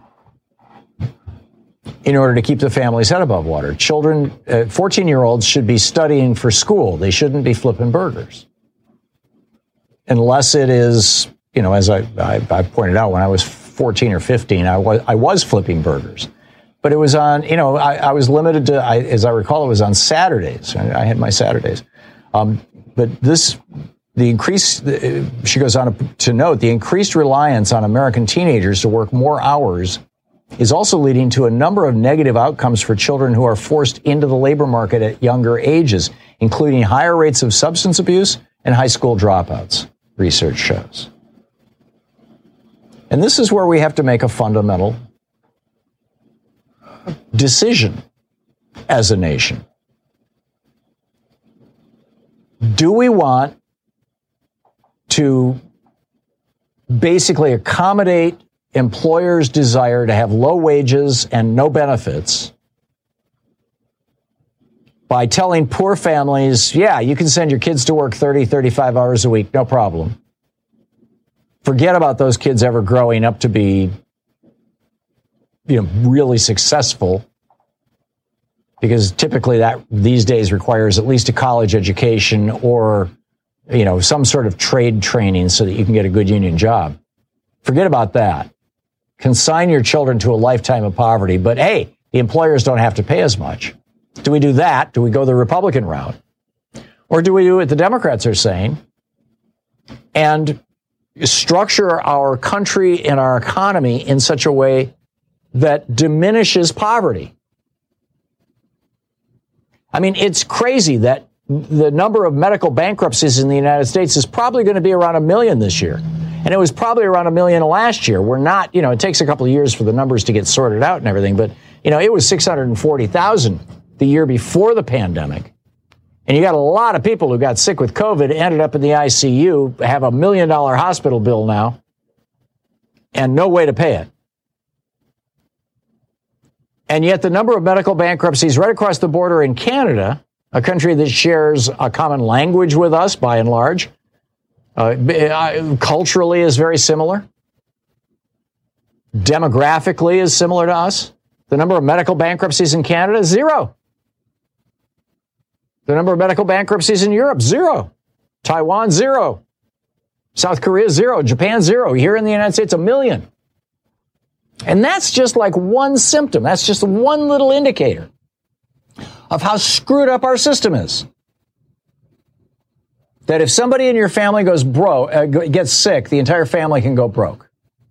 in order to keep the family's head above water. Children, uh, fourteen-year-olds should be studying for school. They shouldn't be flipping burgers. Unless it is, you know, as I, I, I pointed out, when I was fourteen or fifteen, I was, I was flipping burgers. But it was on, you know, I, I was limited to, I, as I recall, it was on Saturdays. I, I had my Saturdays. Um, but this, the increase, the, she goes on to, to note, the increased reliance on American teenagers to work more hours is also leading to a number of negative outcomes for children who are forced into the labor market at younger ages, including higher rates of substance abuse and high school dropouts, research shows. And this is where we have to make a fundamental decision as a nation. Do we want to basically accommodate employers' desire to have low wages and no benefits by telling poor families, yeah, you can send your kids to work thirty, thirty-five hours a week, no problem. Forget about those kids ever growing up to be, you know, really successful, because typically that these days requires at least a college education or, you know, some sort of trade training so that you can get a good union job. Forget about that. Consign your children to a lifetime of poverty, but hey, the employers don't have to pay as much. Do we do that? Do we go the Republican route? Or do we do what the Democrats are saying and structure our country and our economy in such a way that diminishes poverty? I mean, it's crazy that the number of medical bankruptcies in the United States is probably going to be around a million this year. And it was probably around a million last year. We're not, you know, it takes a couple of years for the numbers to get sorted out and everything. But, you know, it was six hundred forty thousand the year before the pandemic. And you got a lot of people who got sick with COVID, ended up in the I C U, have a million dollar hospital bill now, and no way to pay it. And yet the number of medical bankruptcies right across the border in Canada a country that shares a common language with us by and large, uh, culturally is very similar, demographically is similar to us. The number of medical bankruptcies in Canada is zero. The number of medical bankruptcies in Europe, zero. Taiwan, zero. South Korea, zero. Japan, zero. Here in the United States, a million. And that's just like one symptom. That's just one little indicator of how screwed up our system is. That if somebody in your family goes broke, uh, gets sick, the entire family can go broke.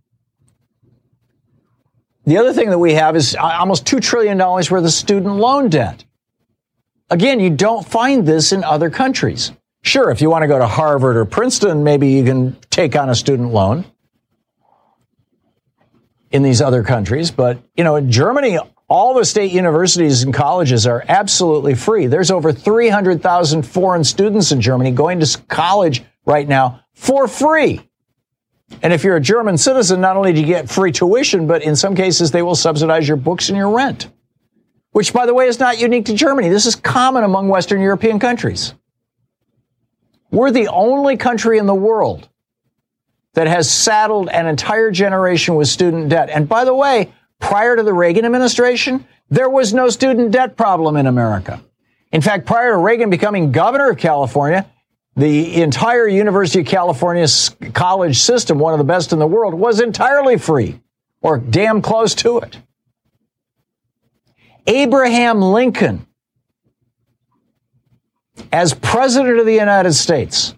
The other thing that we have is almost two trillion dollars worth of student loan debt. Again, you don't find this in other countries. Sure, if you want to go to Harvard or Princeton, maybe you can take on a student loan in these other countries. But, you know, in Germany, all the state universities and colleges are absolutely free. There's over three hundred thousand foreign students in Germany going to college right now for free. And if you're a German citizen, not only do you get free tuition, but in some cases, they will subsidize your books and your rent. Which, by the way, is not unique to Germany. This is common among Western European countries. We're the only country in the world that has saddled an entire generation with student debt. And by the way, prior to the Reagan administration, there was no student debt problem in America. In fact, prior to Reagan becoming governor of California, the entire University of California's college system, one of the best in the world, was entirely free, or damn close to it. Abraham Lincoln, as president of the United States,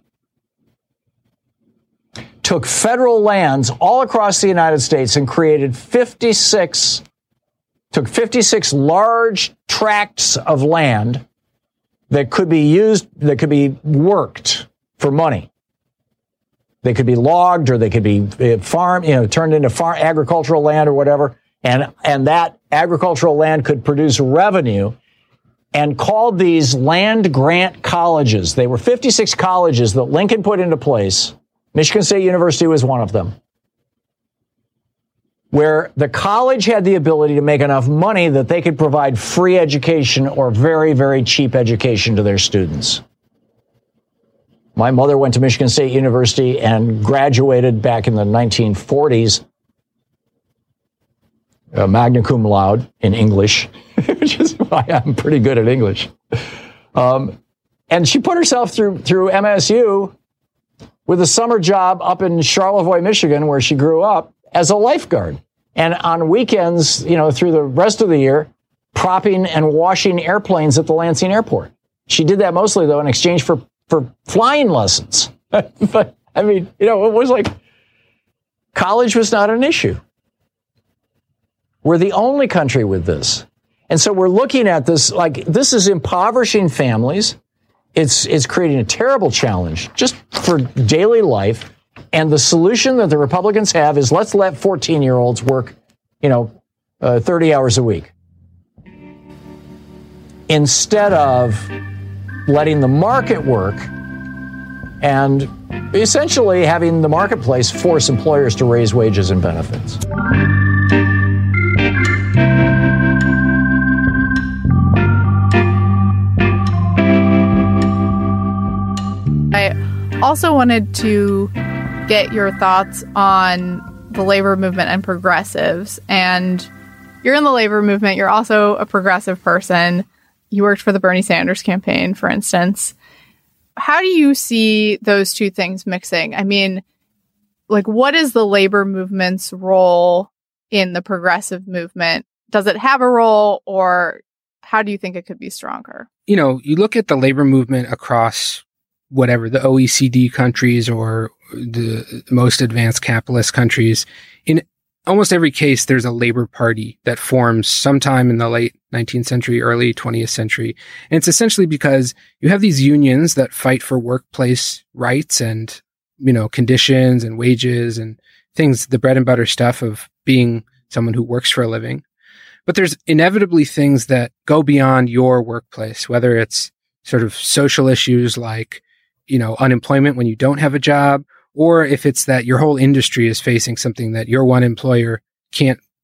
took federal lands all across the United States and created fifty-six, took fifty-six large tracts of land that could be used, that could be worked for money. They could be logged, or they could be farmed, you know, turned into farm, agricultural land or whatever. And, and that agricultural land could produce revenue, and called these land grant colleges. They were fifty-six colleges that Lincoln put into place. Michigan State University was one of them, where the college had the ability to make enough money that they could provide free education or very, very cheap education to their students. My mother went to Michigan State University and graduated back in the nineteen forties, uh, magna cum laude in English, which is why I'm pretty good at English. Um, and she put herself through through M S U with a summer job up in Charlevoix, Michigan, where she grew up, as a lifeguard. And on weekends, you know, through the rest of the year, propping and washing airplanes at the Lansing airport. She did that mostly, though, in exchange for, for flying lessons. But, I mean, you know, it was like college was not an issue. We're the only country with this. And so we're looking at this like this is impoverishing families. It's it's creating a terrible challenge just for daily life. And the solution that the Republicans have is let's let fourteen-year-olds work, you know, uh, thirty hours a week, instead of letting the market work and essentially having the marketplace force employers to raise wages and benefits. I also wanted to get your thoughts on the labor movement and progressives. And you're in the labor movement. You're also a progressive person. You worked for the Bernie Sanders campaign, for instance. How do you see those two things mixing? I mean, like, what is the labor movement's role in the progressive movement? Does it have a role, or how do you think it could be stronger? You know, you look at the labor movement across whatever, the O E C D countries or the most advanced capitalist countries, in almost every case, there's a labor party that forms sometime in the late nineteenth century, early twentieth century. And it's essentially because you have these unions that fight for workplace rights and, you know, conditions and wages and things, the bread and butter stuff of being someone who works for a living. But there's inevitably things that go beyond your workplace, whether it's sort of social issues like, you know, unemployment when you don't have a job, or if it's that your whole industry is facing something that your one employer can't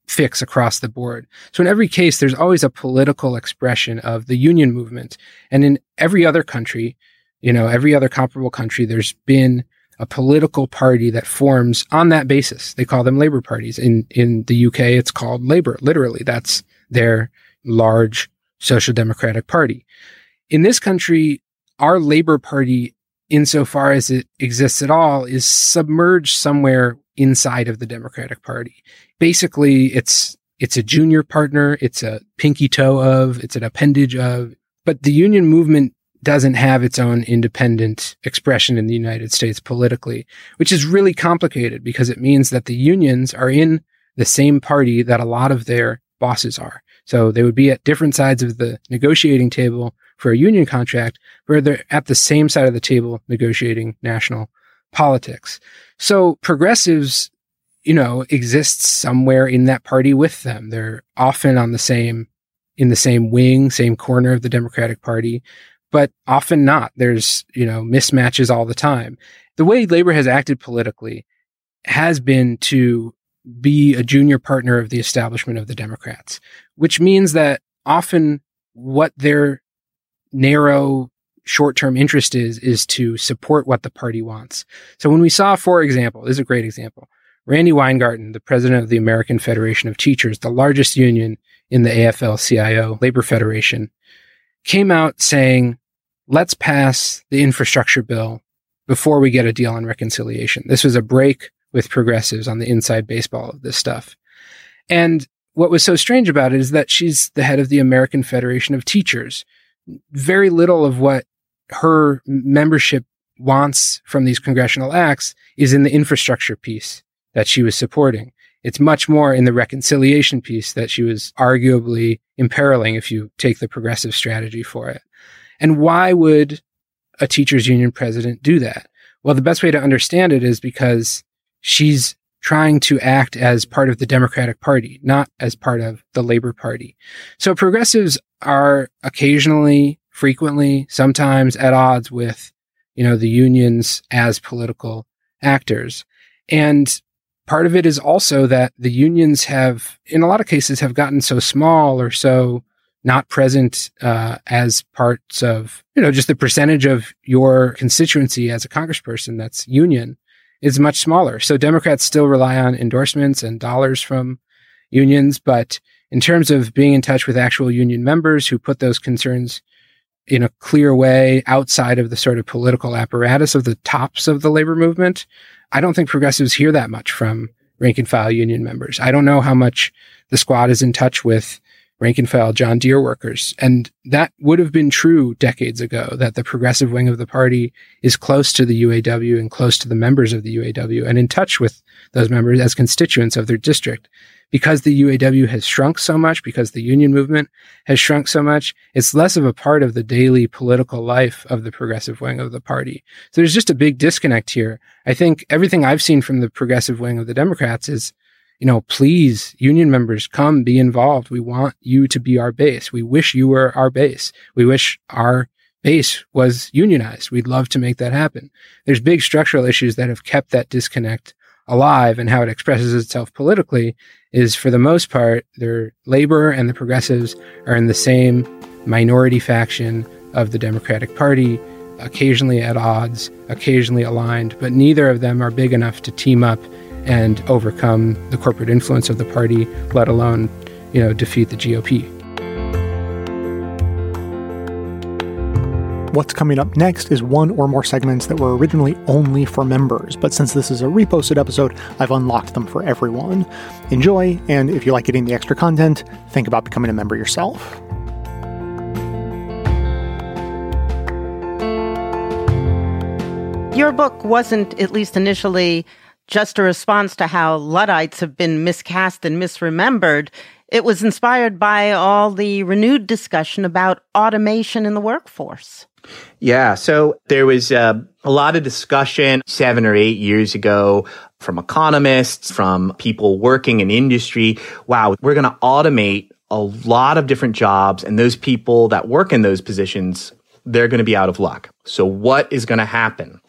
fix across the board. So in every case, there's always a political expression of the union movement. And in every other country, you know, every other comparable country, there's been a political party that forms on that basis. They call them labor parties. In, in the U K, it's called Labour. Literally, that's their large social democratic party. In this country, our Labour Party, insofar as it exists at all, is submerged somewhere inside of the Democratic Party. Basically, it's it's a junior partner, it's a pinky toe of, it's an appendage of, but the union movement doesn't have its own independent expression in the United States politically, which is really complicated because it means that the unions are in the same party that a lot of their bosses are. So they would be at different sides of the negotiating table for a union contract, where they're at the same side of the table negotiating national politics. So progressives, you know, exist somewhere in that party with them. They're often on the same, in the same wing, same corner of the Democratic Party, but often not. There's, you know, mismatches all the time. The way labor has acted politically has been to be a junior partner of the establishment of the Democrats, which means that often what their narrow short-term interest is, is to support what the party wants. So when we saw, for example, this is a great example, Randy Weingarten, the president of the American Federation of Teachers, the largest union in the A F L C I O labor federation, came out saying, let's pass the infrastructure bill before we get a deal on reconciliation. This was a break with progressives on the inside baseball of this stuff. And what was so strange about it is that she's the head of the American Federation of Teachers. Very little of what her membership wants from these congressional acts is in the infrastructure piece that she was supporting. It's much more in the reconciliation piece that she was arguably imperiling if you take the progressive strategy for it. And why would a teachers union president do that? Well, the best way to understand it is because she's trying to act as part of the Democratic Party, not as part of the Labor Party. So progressives are occasionally, frequently, sometimes at odds with, you know, the unions as political actors. And part of it is also that the unions have, in a lot of cases, have gotten so small or so not present uh, as parts of, you know, just the percentage of your constituency as a congressperson that's union is much smaller. So Democrats still rely on endorsements and dollars from unions, but in terms of being in touch with actual union members who put those concerns in a clear way outside of the sort of political apparatus of the tops of the labor movement, I don't think progressives hear that much from rank and file union members. I don't know how much the squad is in touch with rank and file John Deere workers. And that would have been true decades ago, that the progressive wing of the party is close to the U A W and close to the members of the U A W and in touch with those members as constituents of their district. Because the U A W has shrunk so much, because the union movement has shrunk so much, it's less of a part of the daily political life of the progressive wing of the party. So there's just a big disconnect here. I think everything I've seen from the progressive wing of the Democrats is, you know, please, union members, come be involved. We want you to be our base. We wish you were our base. We wish our base was unionized. We'd love to make that happen. There's big structural issues that have kept that disconnect alive, and how it expresses itself politically is, for the most part, their labor and the progressives are in the same minority faction of the Democratic Party, occasionally at odds, occasionally aligned, but neither of them are big enough to team up and overcome the corporate influence of the party, let alone, you know, defeat the G O P. What's coming up next is one or more segments that were originally only for members, but since this is a reposted episode, I've unlocked them for everyone. Enjoy, and if you like getting the extra content, think about becoming a member yourself. Your book wasn't, at least initially, just a response to how Luddites have been miscast and misremembered. It was inspired by all the renewed discussion about automation in the workforce. Yeah, so there was uh, a lot of discussion seven or eight years ago from economists, from people working in industry. Wow, we're going to automate a lot of different jobs, and those people that work in those positions, they're going to be out of luck. So what is going to happen?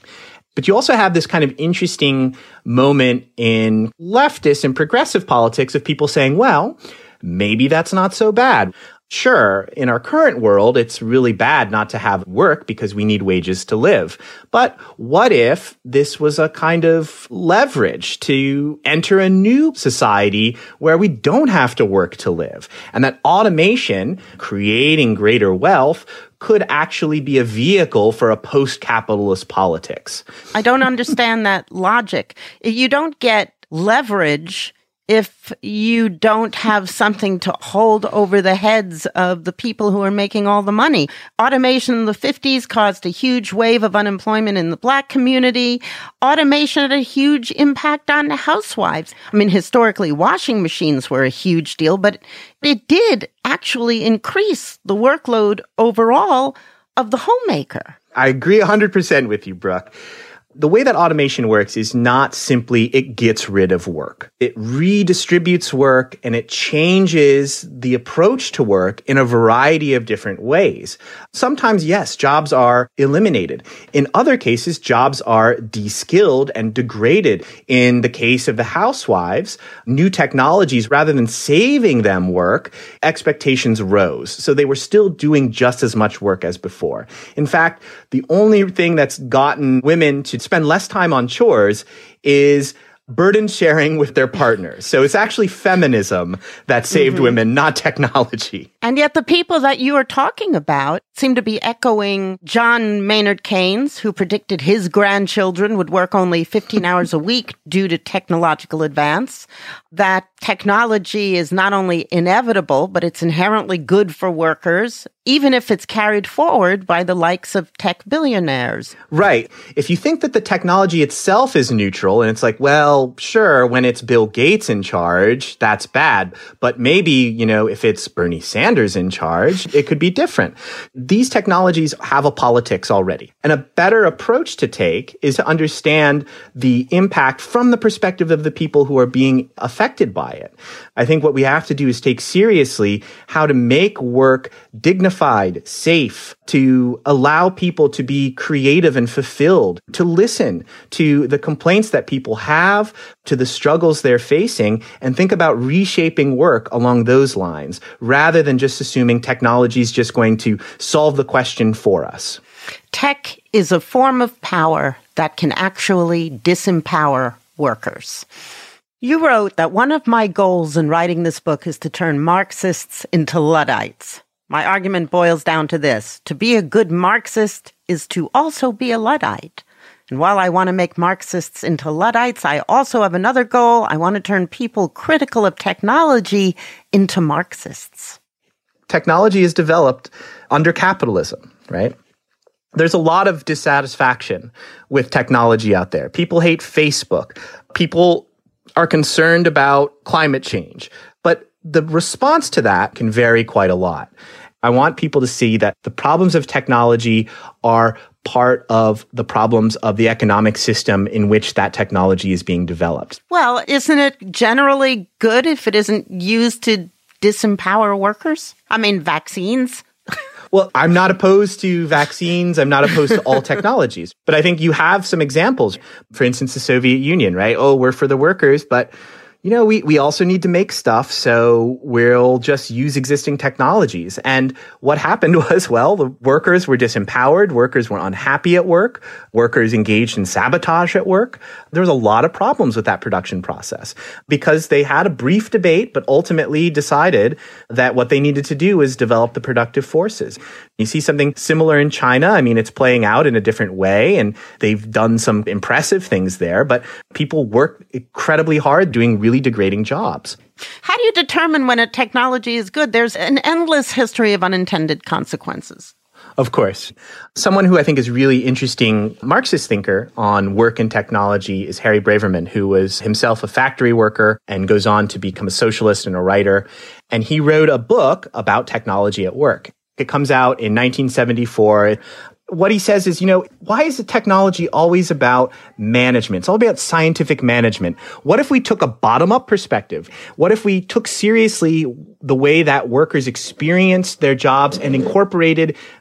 But you also have this kind of interesting moment in leftist and progressive politics of people saying, well, maybe that's not so bad. Sure, in our current world, it's really bad not to have work because we need wages to live. But what if this was a kind of leverage to enter a new society where we don't have to work to live? And that automation, creating greater wealth, could actually be a vehicle for a post-capitalist politics. I don't understand that logic. You don't get leverage if you don't have something to hold over the heads of the people who are making all the money. Automation in the fifties caused a huge wave of unemployment in the Black community. Automation had a huge impact on housewives. I mean, historically, washing machines were a huge deal, but it did actually increase the workload overall of the homemaker. I agree one hundred percent with you, Brooke. The way that automation works is not simply it gets rid of work. It redistributes work and it changes the approach to work in a variety of different ways. Sometimes, yes, jobs are eliminated. In other cases, jobs are de-skilled and degraded. In the case of the housewives, new technologies, rather than saving them work, expectations rose. So they were still doing just as much work as before. In fact, the only thing that's gotten women to spend less time on chores is burden sharing with their partners. So it's actually feminism that saved mm-hmm. women, not technology. And yet the people that you are talking about seem to be echoing John Maynard Keynes, who predicted his grandchildren would work only fifteen hours a week due to technological advance, that technology is not only inevitable, but it's inherently good for workers, even if it's carried forward by the likes of tech billionaires. Right. If you think that the technology itself is neutral, and it's like, well, sure, when it's Bill Gates in charge, that's bad. But maybe, you know, if it's Bernie Sanders in charge, it could be different. These technologies have a politics already. And a better approach to take is to understand the impact from the perspective of the people who are being affected by it. I think what we have to do is take seriously how to make work dignified, safe, to allow people to be creative and fulfilled, to listen to the complaints that people have, to the struggles they're facing, and think about reshaping work along those lines, rather than just assuming technology is just going to solve the question for us. Tech is a form of power that can actually disempower workers. You wrote that one of my goals in writing this book is to turn Marxists into Luddites. My argument boils down to this. To be a good Marxist is to also be a Luddite. And while I want to make Marxists into Luddites, I also have another goal. I want to turn people critical of technology into Marxists. Technology is developed under capitalism, right? There's a lot of dissatisfaction with technology out there. People hate Facebook. People are concerned about climate change. But the response to that can vary quite a lot. I want people to see that the problems of technology are part of the problems of the economic system in which that technology is being developed. Well, isn't it generally good if it isn't used to disempower workers? I mean, vaccines. Well, I'm not opposed to vaccines. I'm not opposed to all technologies. But I think you have some examples. For instance, the Soviet Union, right? Oh, we're for the workers, but you know, we, we also need to make stuff, so we'll just use existing technologies. And what happened was, well, the workers were disempowered, workers were unhappy at work, workers engaged in sabotage at work. There was a lot of problems with that production process because they had a brief debate, but ultimately decided that what they needed to do was develop the productive forces. You see something similar in China. I mean, it's playing out in a different way, and they've done some impressive things there, but people work incredibly hard doing really degrading jobs. How do you determine when a technology is good? There's an endless history of unintended consequences. Of course. Someone who I think is really interesting Marxist thinker on work and technology is Harry Braverman, who was himself a factory worker and goes on to become a socialist and a writer. And he wrote a book about technology at work. It comes out in nineteen seventy-four. What he says is, you know, why is the technology always about management? It's all about scientific management. What if we took a bottom-up perspective? What if we took seriously the way that workers experienced their jobs and incorporated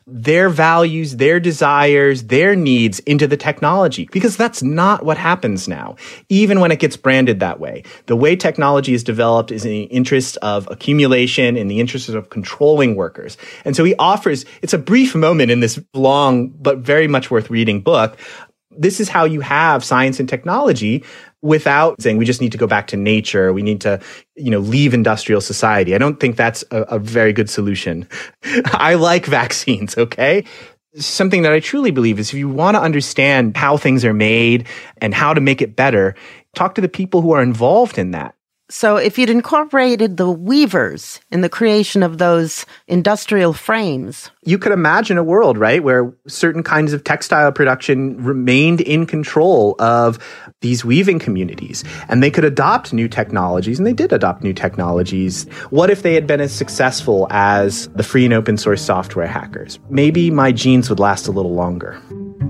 their values, their desires, their needs into the technology, because that's not what happens now, even when it gets branded that way. The way technology is developed is in the interest of accumulation, in the interest of controlling workers. And so he offers, it's a brief moment in this long but very much worth reading book. This is how you have science and technology without saying we just need to go back to nature. We need to, you know, leave industrial society. I don't think that's a, a very good solution. I like vaccines, okay? Something that I truly believe is if you want to understand how things are made and how to make it better, talk to the people who are involved in that. So if you'd incorporated the weavers in the creation of those industrial frames, you could imagine a world, right, where certain kinds of textile production remained in control of these weaving communities, and they could adopt new technologies, and they did adopt new technologies. What if they had been as successful as the free and open source software hackers? Maybe my genes would last a little longer.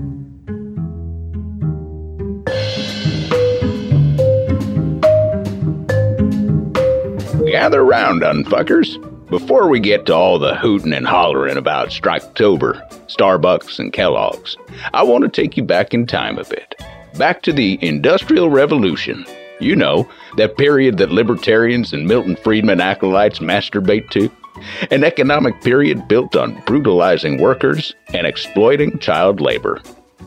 Gather round, unfuckers. Before we get to all the hooting and hollering about Striketober, Starbucks, and Kellogg's, I want to take you back in time a bit. Back to the Industrial Revolution. You know, that period that libertarians and Milton Friedman acolytes masturbate to. An economic period built on brutalizing workers and exploiting child labor.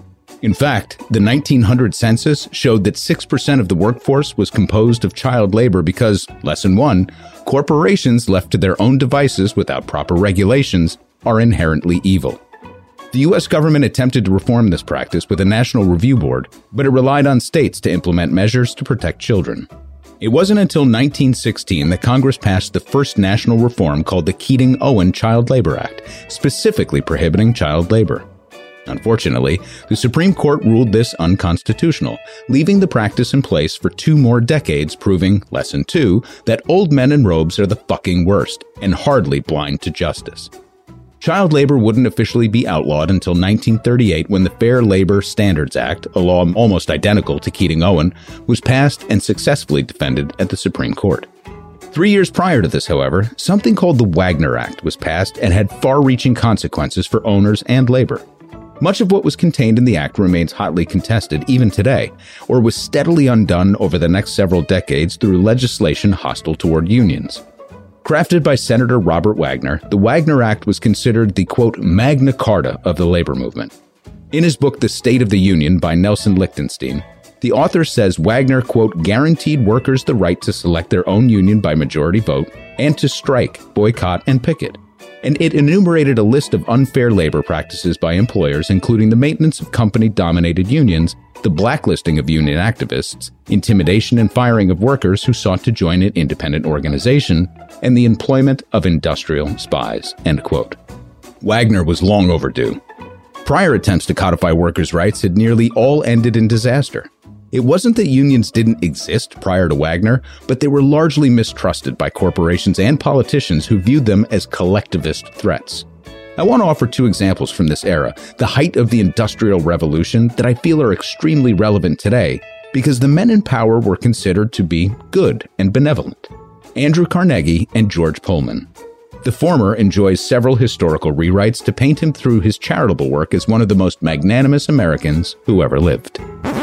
In fact, the nineteen hundred census showed that six percent of the workforce was composed of child labor because, lesson one, corporations left to their own devices without proper regulations are inherently evil. The U S government attempted to reform this practice with a National Review Board, but it relied on states to implement measures to protect children. It wasn't until nineteen sixteen that Congress passed the first national reform called the Keating-Owen Child Labor Act, specifically prohibiting child labor. Unfortunately, the Supreme Court ruled this unconstitutional, leaving the practice in place for two more decades, proving, lesson two, that old men in robes are the fucking worst and hardly blind to justice. Child labor wouldn't officially be outlawed until nineteen thirty-eight when the Fair Labor Standards Act, a law almost identical to Keating-Owen, was passed and successfully defended at the Supreme Court. Three years prior to this, however, something called the Wagner Act was passed and had far-reaching consequences for owners and labor. Much of what was contained in the act remains hotly contested even today, or was steadily undone over the next several decades through legislation hostile toward unions. Crafted by Senator Robert Wagner, the Wagner Act was considered the, quote, Magna Carta of the labor movement. In his book, The State of the Union by Nelson Lichtenstein, the author says Wagner, quote, guaranteed workers the right to select their own union by majority vote and to strike, boycott, and picket. And it enumerated a list of unfair labor practices by employers, including the maintenance of company-dominated unions, the blacklisting of union activists, intimidation and firing of workers who sought to join an independent organization, and the employment of industrial spies, end quote. Wagner was long overdue. Prior attempts to codify workers' rights had nearly all ended in disaster. It wasn't that unions didn't exist prior to Wagner, but they were largely mistrusted by corporations and politicians who viewed them as collectivist threats. I want to offer two examples from this era, the height of the Industrial Revolution, that I feel are extremely relevant today, because the men in power were considered to be good and benevolent. Andrew Carnegie and George Pullman. The former enjoys several historical rewrites to paint him through his charitable work as one of the most magnanimous Americans who ever lived.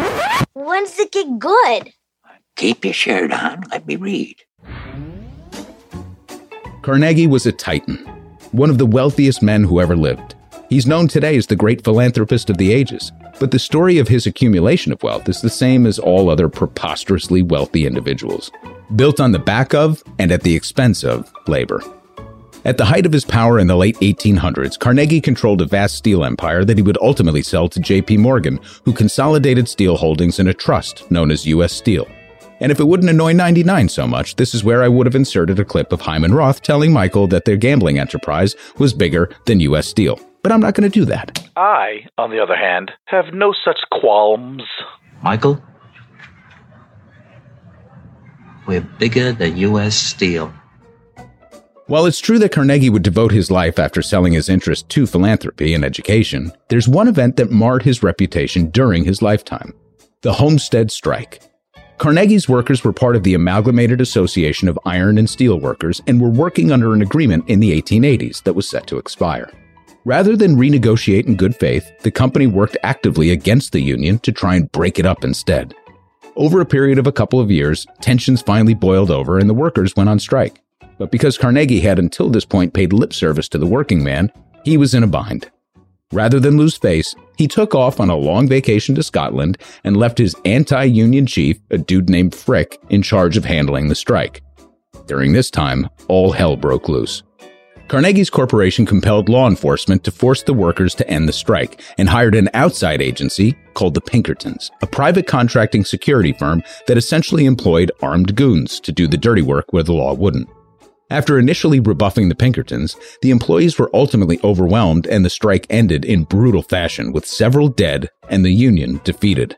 When's it get good? Keep your shirt on. Let me read. Carnegie was a titan, one of the wealthiest men who ever lived. He's known today as the great philanthropist of the ages, but the story of his accumulation of wealth is the same as all other preposterously wealthy individuals, built on the back of and at the expense of labor. At the height of his power in the late eighteen hundreds, Carnegie controlled a vast steel empire that he would ultimately sell to J P Morgan, who consolidated steel holdings in a trust known as U S Steel. And if it wouldn't annoy ninety-nine so much, this is where I would have inserted a clip of Hyman Roth telling Michael that their gambling enterprise was bigger than U S Steel. But I'm not going to do that. I, on the other hand, have no such qualms. Michael, we're bigger than U S Steel. While it's true that Carnegie would devote his life after selling his interest to philanthropy and education, there's one event that marred his reputation during his lifetime: the Homestead Strike. Carnegie's workers were part of the Amalgamated Association of Iron and Steel Workers and were working under an agreement in the eighteen eighties that was set to expire. Rather than renegotiate in good faith, the company worked actively against the union to try and break it up instead. Over a period of a couple of years, tensions finally boiled over and the workers went on strike. But because Carnegie had until this point paid lip service to the working man, he was in a bind. Rather than lose face, he took off on a long vacation to Scotland and left his anti-union chief, a dude named Frick, in charge of handling the strike. During this time, all hell broke loose. Carnegie's corporation compelled law enforcement to force the workers to end the strike and hired an outside agency called the Pinkertons, a private contracting security firm that essentially employed armed goons to do the dirty work where the law wouldn't. After initially rebuffing the Pinkertons, the employees were ultimately overwhelmed and the strike ended in brutal fashion with several dead and the union defeated.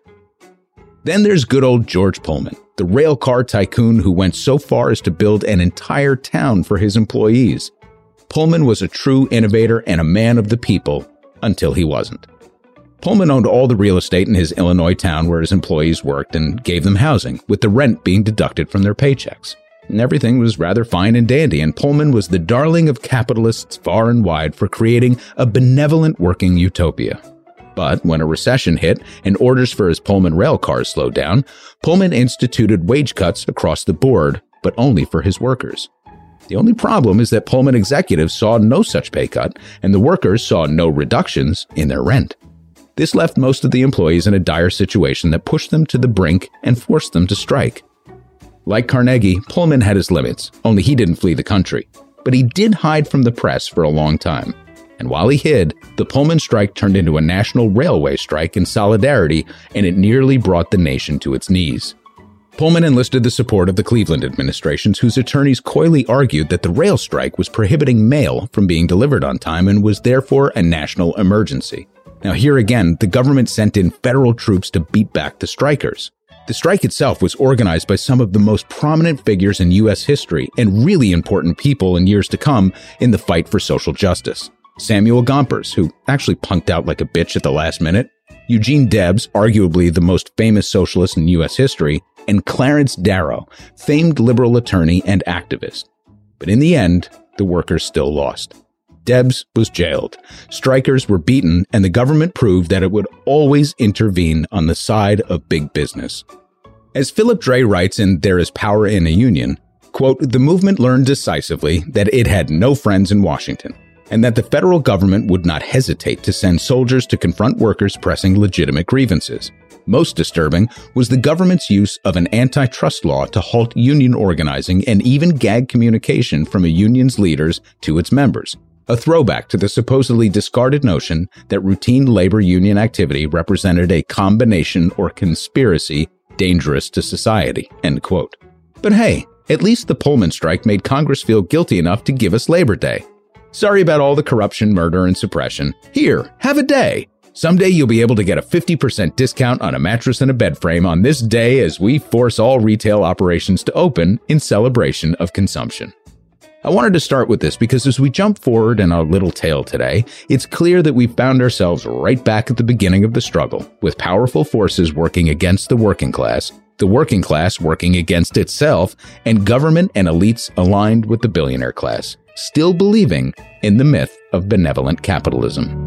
Then there's good old George Pullman, the railcar tycoon who went so far as to build an entire town for his employees. Pullman was a true innovator and a man of the people until he wasn't. Pullman owned all the real estate in his Illinois town where his employees worked and gave them housing, with the rent being deducted from their paychecks. And everything was rather fine and dandy, and Pullman was the darling of capitalists far and wide for creating a benevolent working utopia. But when a recession hit and orders for his Pullman rail cars slowed down, Pullman instituted wage cuts across the board, but only for his workers. The only problem is that Pullman executives saw no such pay cut, and the workers saw no reductions in their rent. This left most of the employees in a dire situation that pushed them to the brink and forced them to strike. Like Carnegie, Pullman had his limits, only he didn't flee the country. But he did hide from the press for a long time. And while he hid, the Pullman strike turned into a national railway strike in solidarity, and it nearly brought the nation to its knees. Pullman enlisted the support of the Cleveland administrations, whose attorneys coyly argued that the rail strike was prohibiting mail from being delivered on time and was therefore a national emergency. Now here again, the government sent in federal troops to beat back the strikers. The strike itself was organized by some of the most prominent figures in U S history and really important people in years to come in the fight for social justice. Samuel Gompers, who actually punked out like a bitch at the last minute, Eugene Debs, arguably the most famous socialist in U S history, and Clarence Darrow, famed liberal attorney and activist. But in the end, the workers still lost. Debs was jailed, strikers were beaten, and the government proved that it would always intervene on the side of big business. As Philip Dray writes in There is Power in a Union, quote, the movement learned decisively that it had no friends in Washington, and that the federal government would not hesitate to send soldiers to confront workers pressing legitimate grievances. Most disturbing was the government's use of an antitrust law to halt union organizing and even gag communication from a union's leaders to its members. A throwback to the supposedly discarded notion that routine labor union activity represented a combination or conspiracy dangerous to society, end quote. But hey, at least the Pullman strike made Congress feel guilty enough to give us Labor Day. Sorry about all the corruption, murder, and suppression. Here, have a day. Someday you'll be able to get a fifty percent discount on a mattress and a bed frame on this day as we force all retail operations to open in celebration of consumption. I wanted to start with this because as we jump forward in our little tale today, it's clear that we found ourselves right back at the beginning of the struggle, with powerful forces working against the working class, the working class working against itself, and government and elites aligned with the billionaire class, still believing in the myth of benevolent capitalism.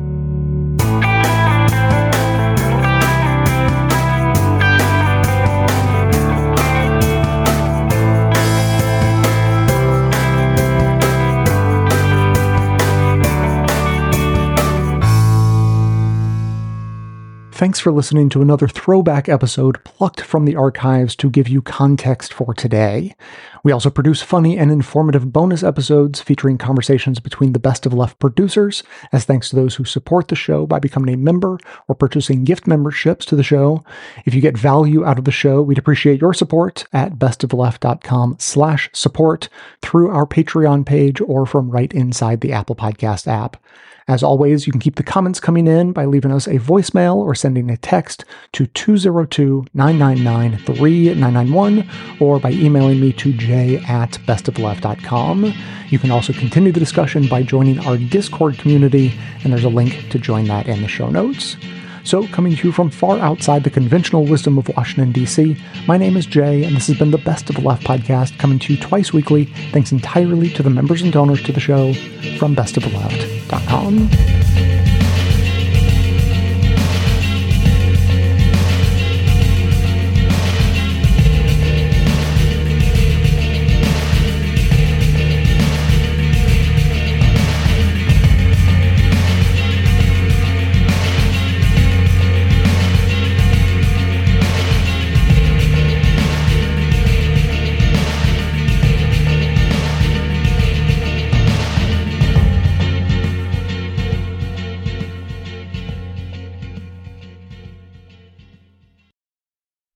Thanks for listening to another throwback episode plucked from the archives to give you context for today. We also produce funny and informative bonus episodes featuring conversations between the Best of Left producers, as thanks to those who support the show by becoming a member or purchasing gift memberships to the show. If you get value out of the show, we'd appreciate your support at bestofleft.com slash support through our Patreon page or from right inside the Apple Podcast app. As always, you can keep the comments coming in by leaving us a voicemail or sending a text to two oh two, nine nine nine, three nine nine one or by emailing me to j at bestofleft dot com. You can also continue the discussion by joining our Discord community, and there's a link to join that in the show notes. So, coming to you from far outside the conventional wisdom of Washington, D C, my name is Jay, and this has been the Best of the Left podcast, coming to you twice weekly, thanks entirely to the members and donors to the show from best of the left dot com.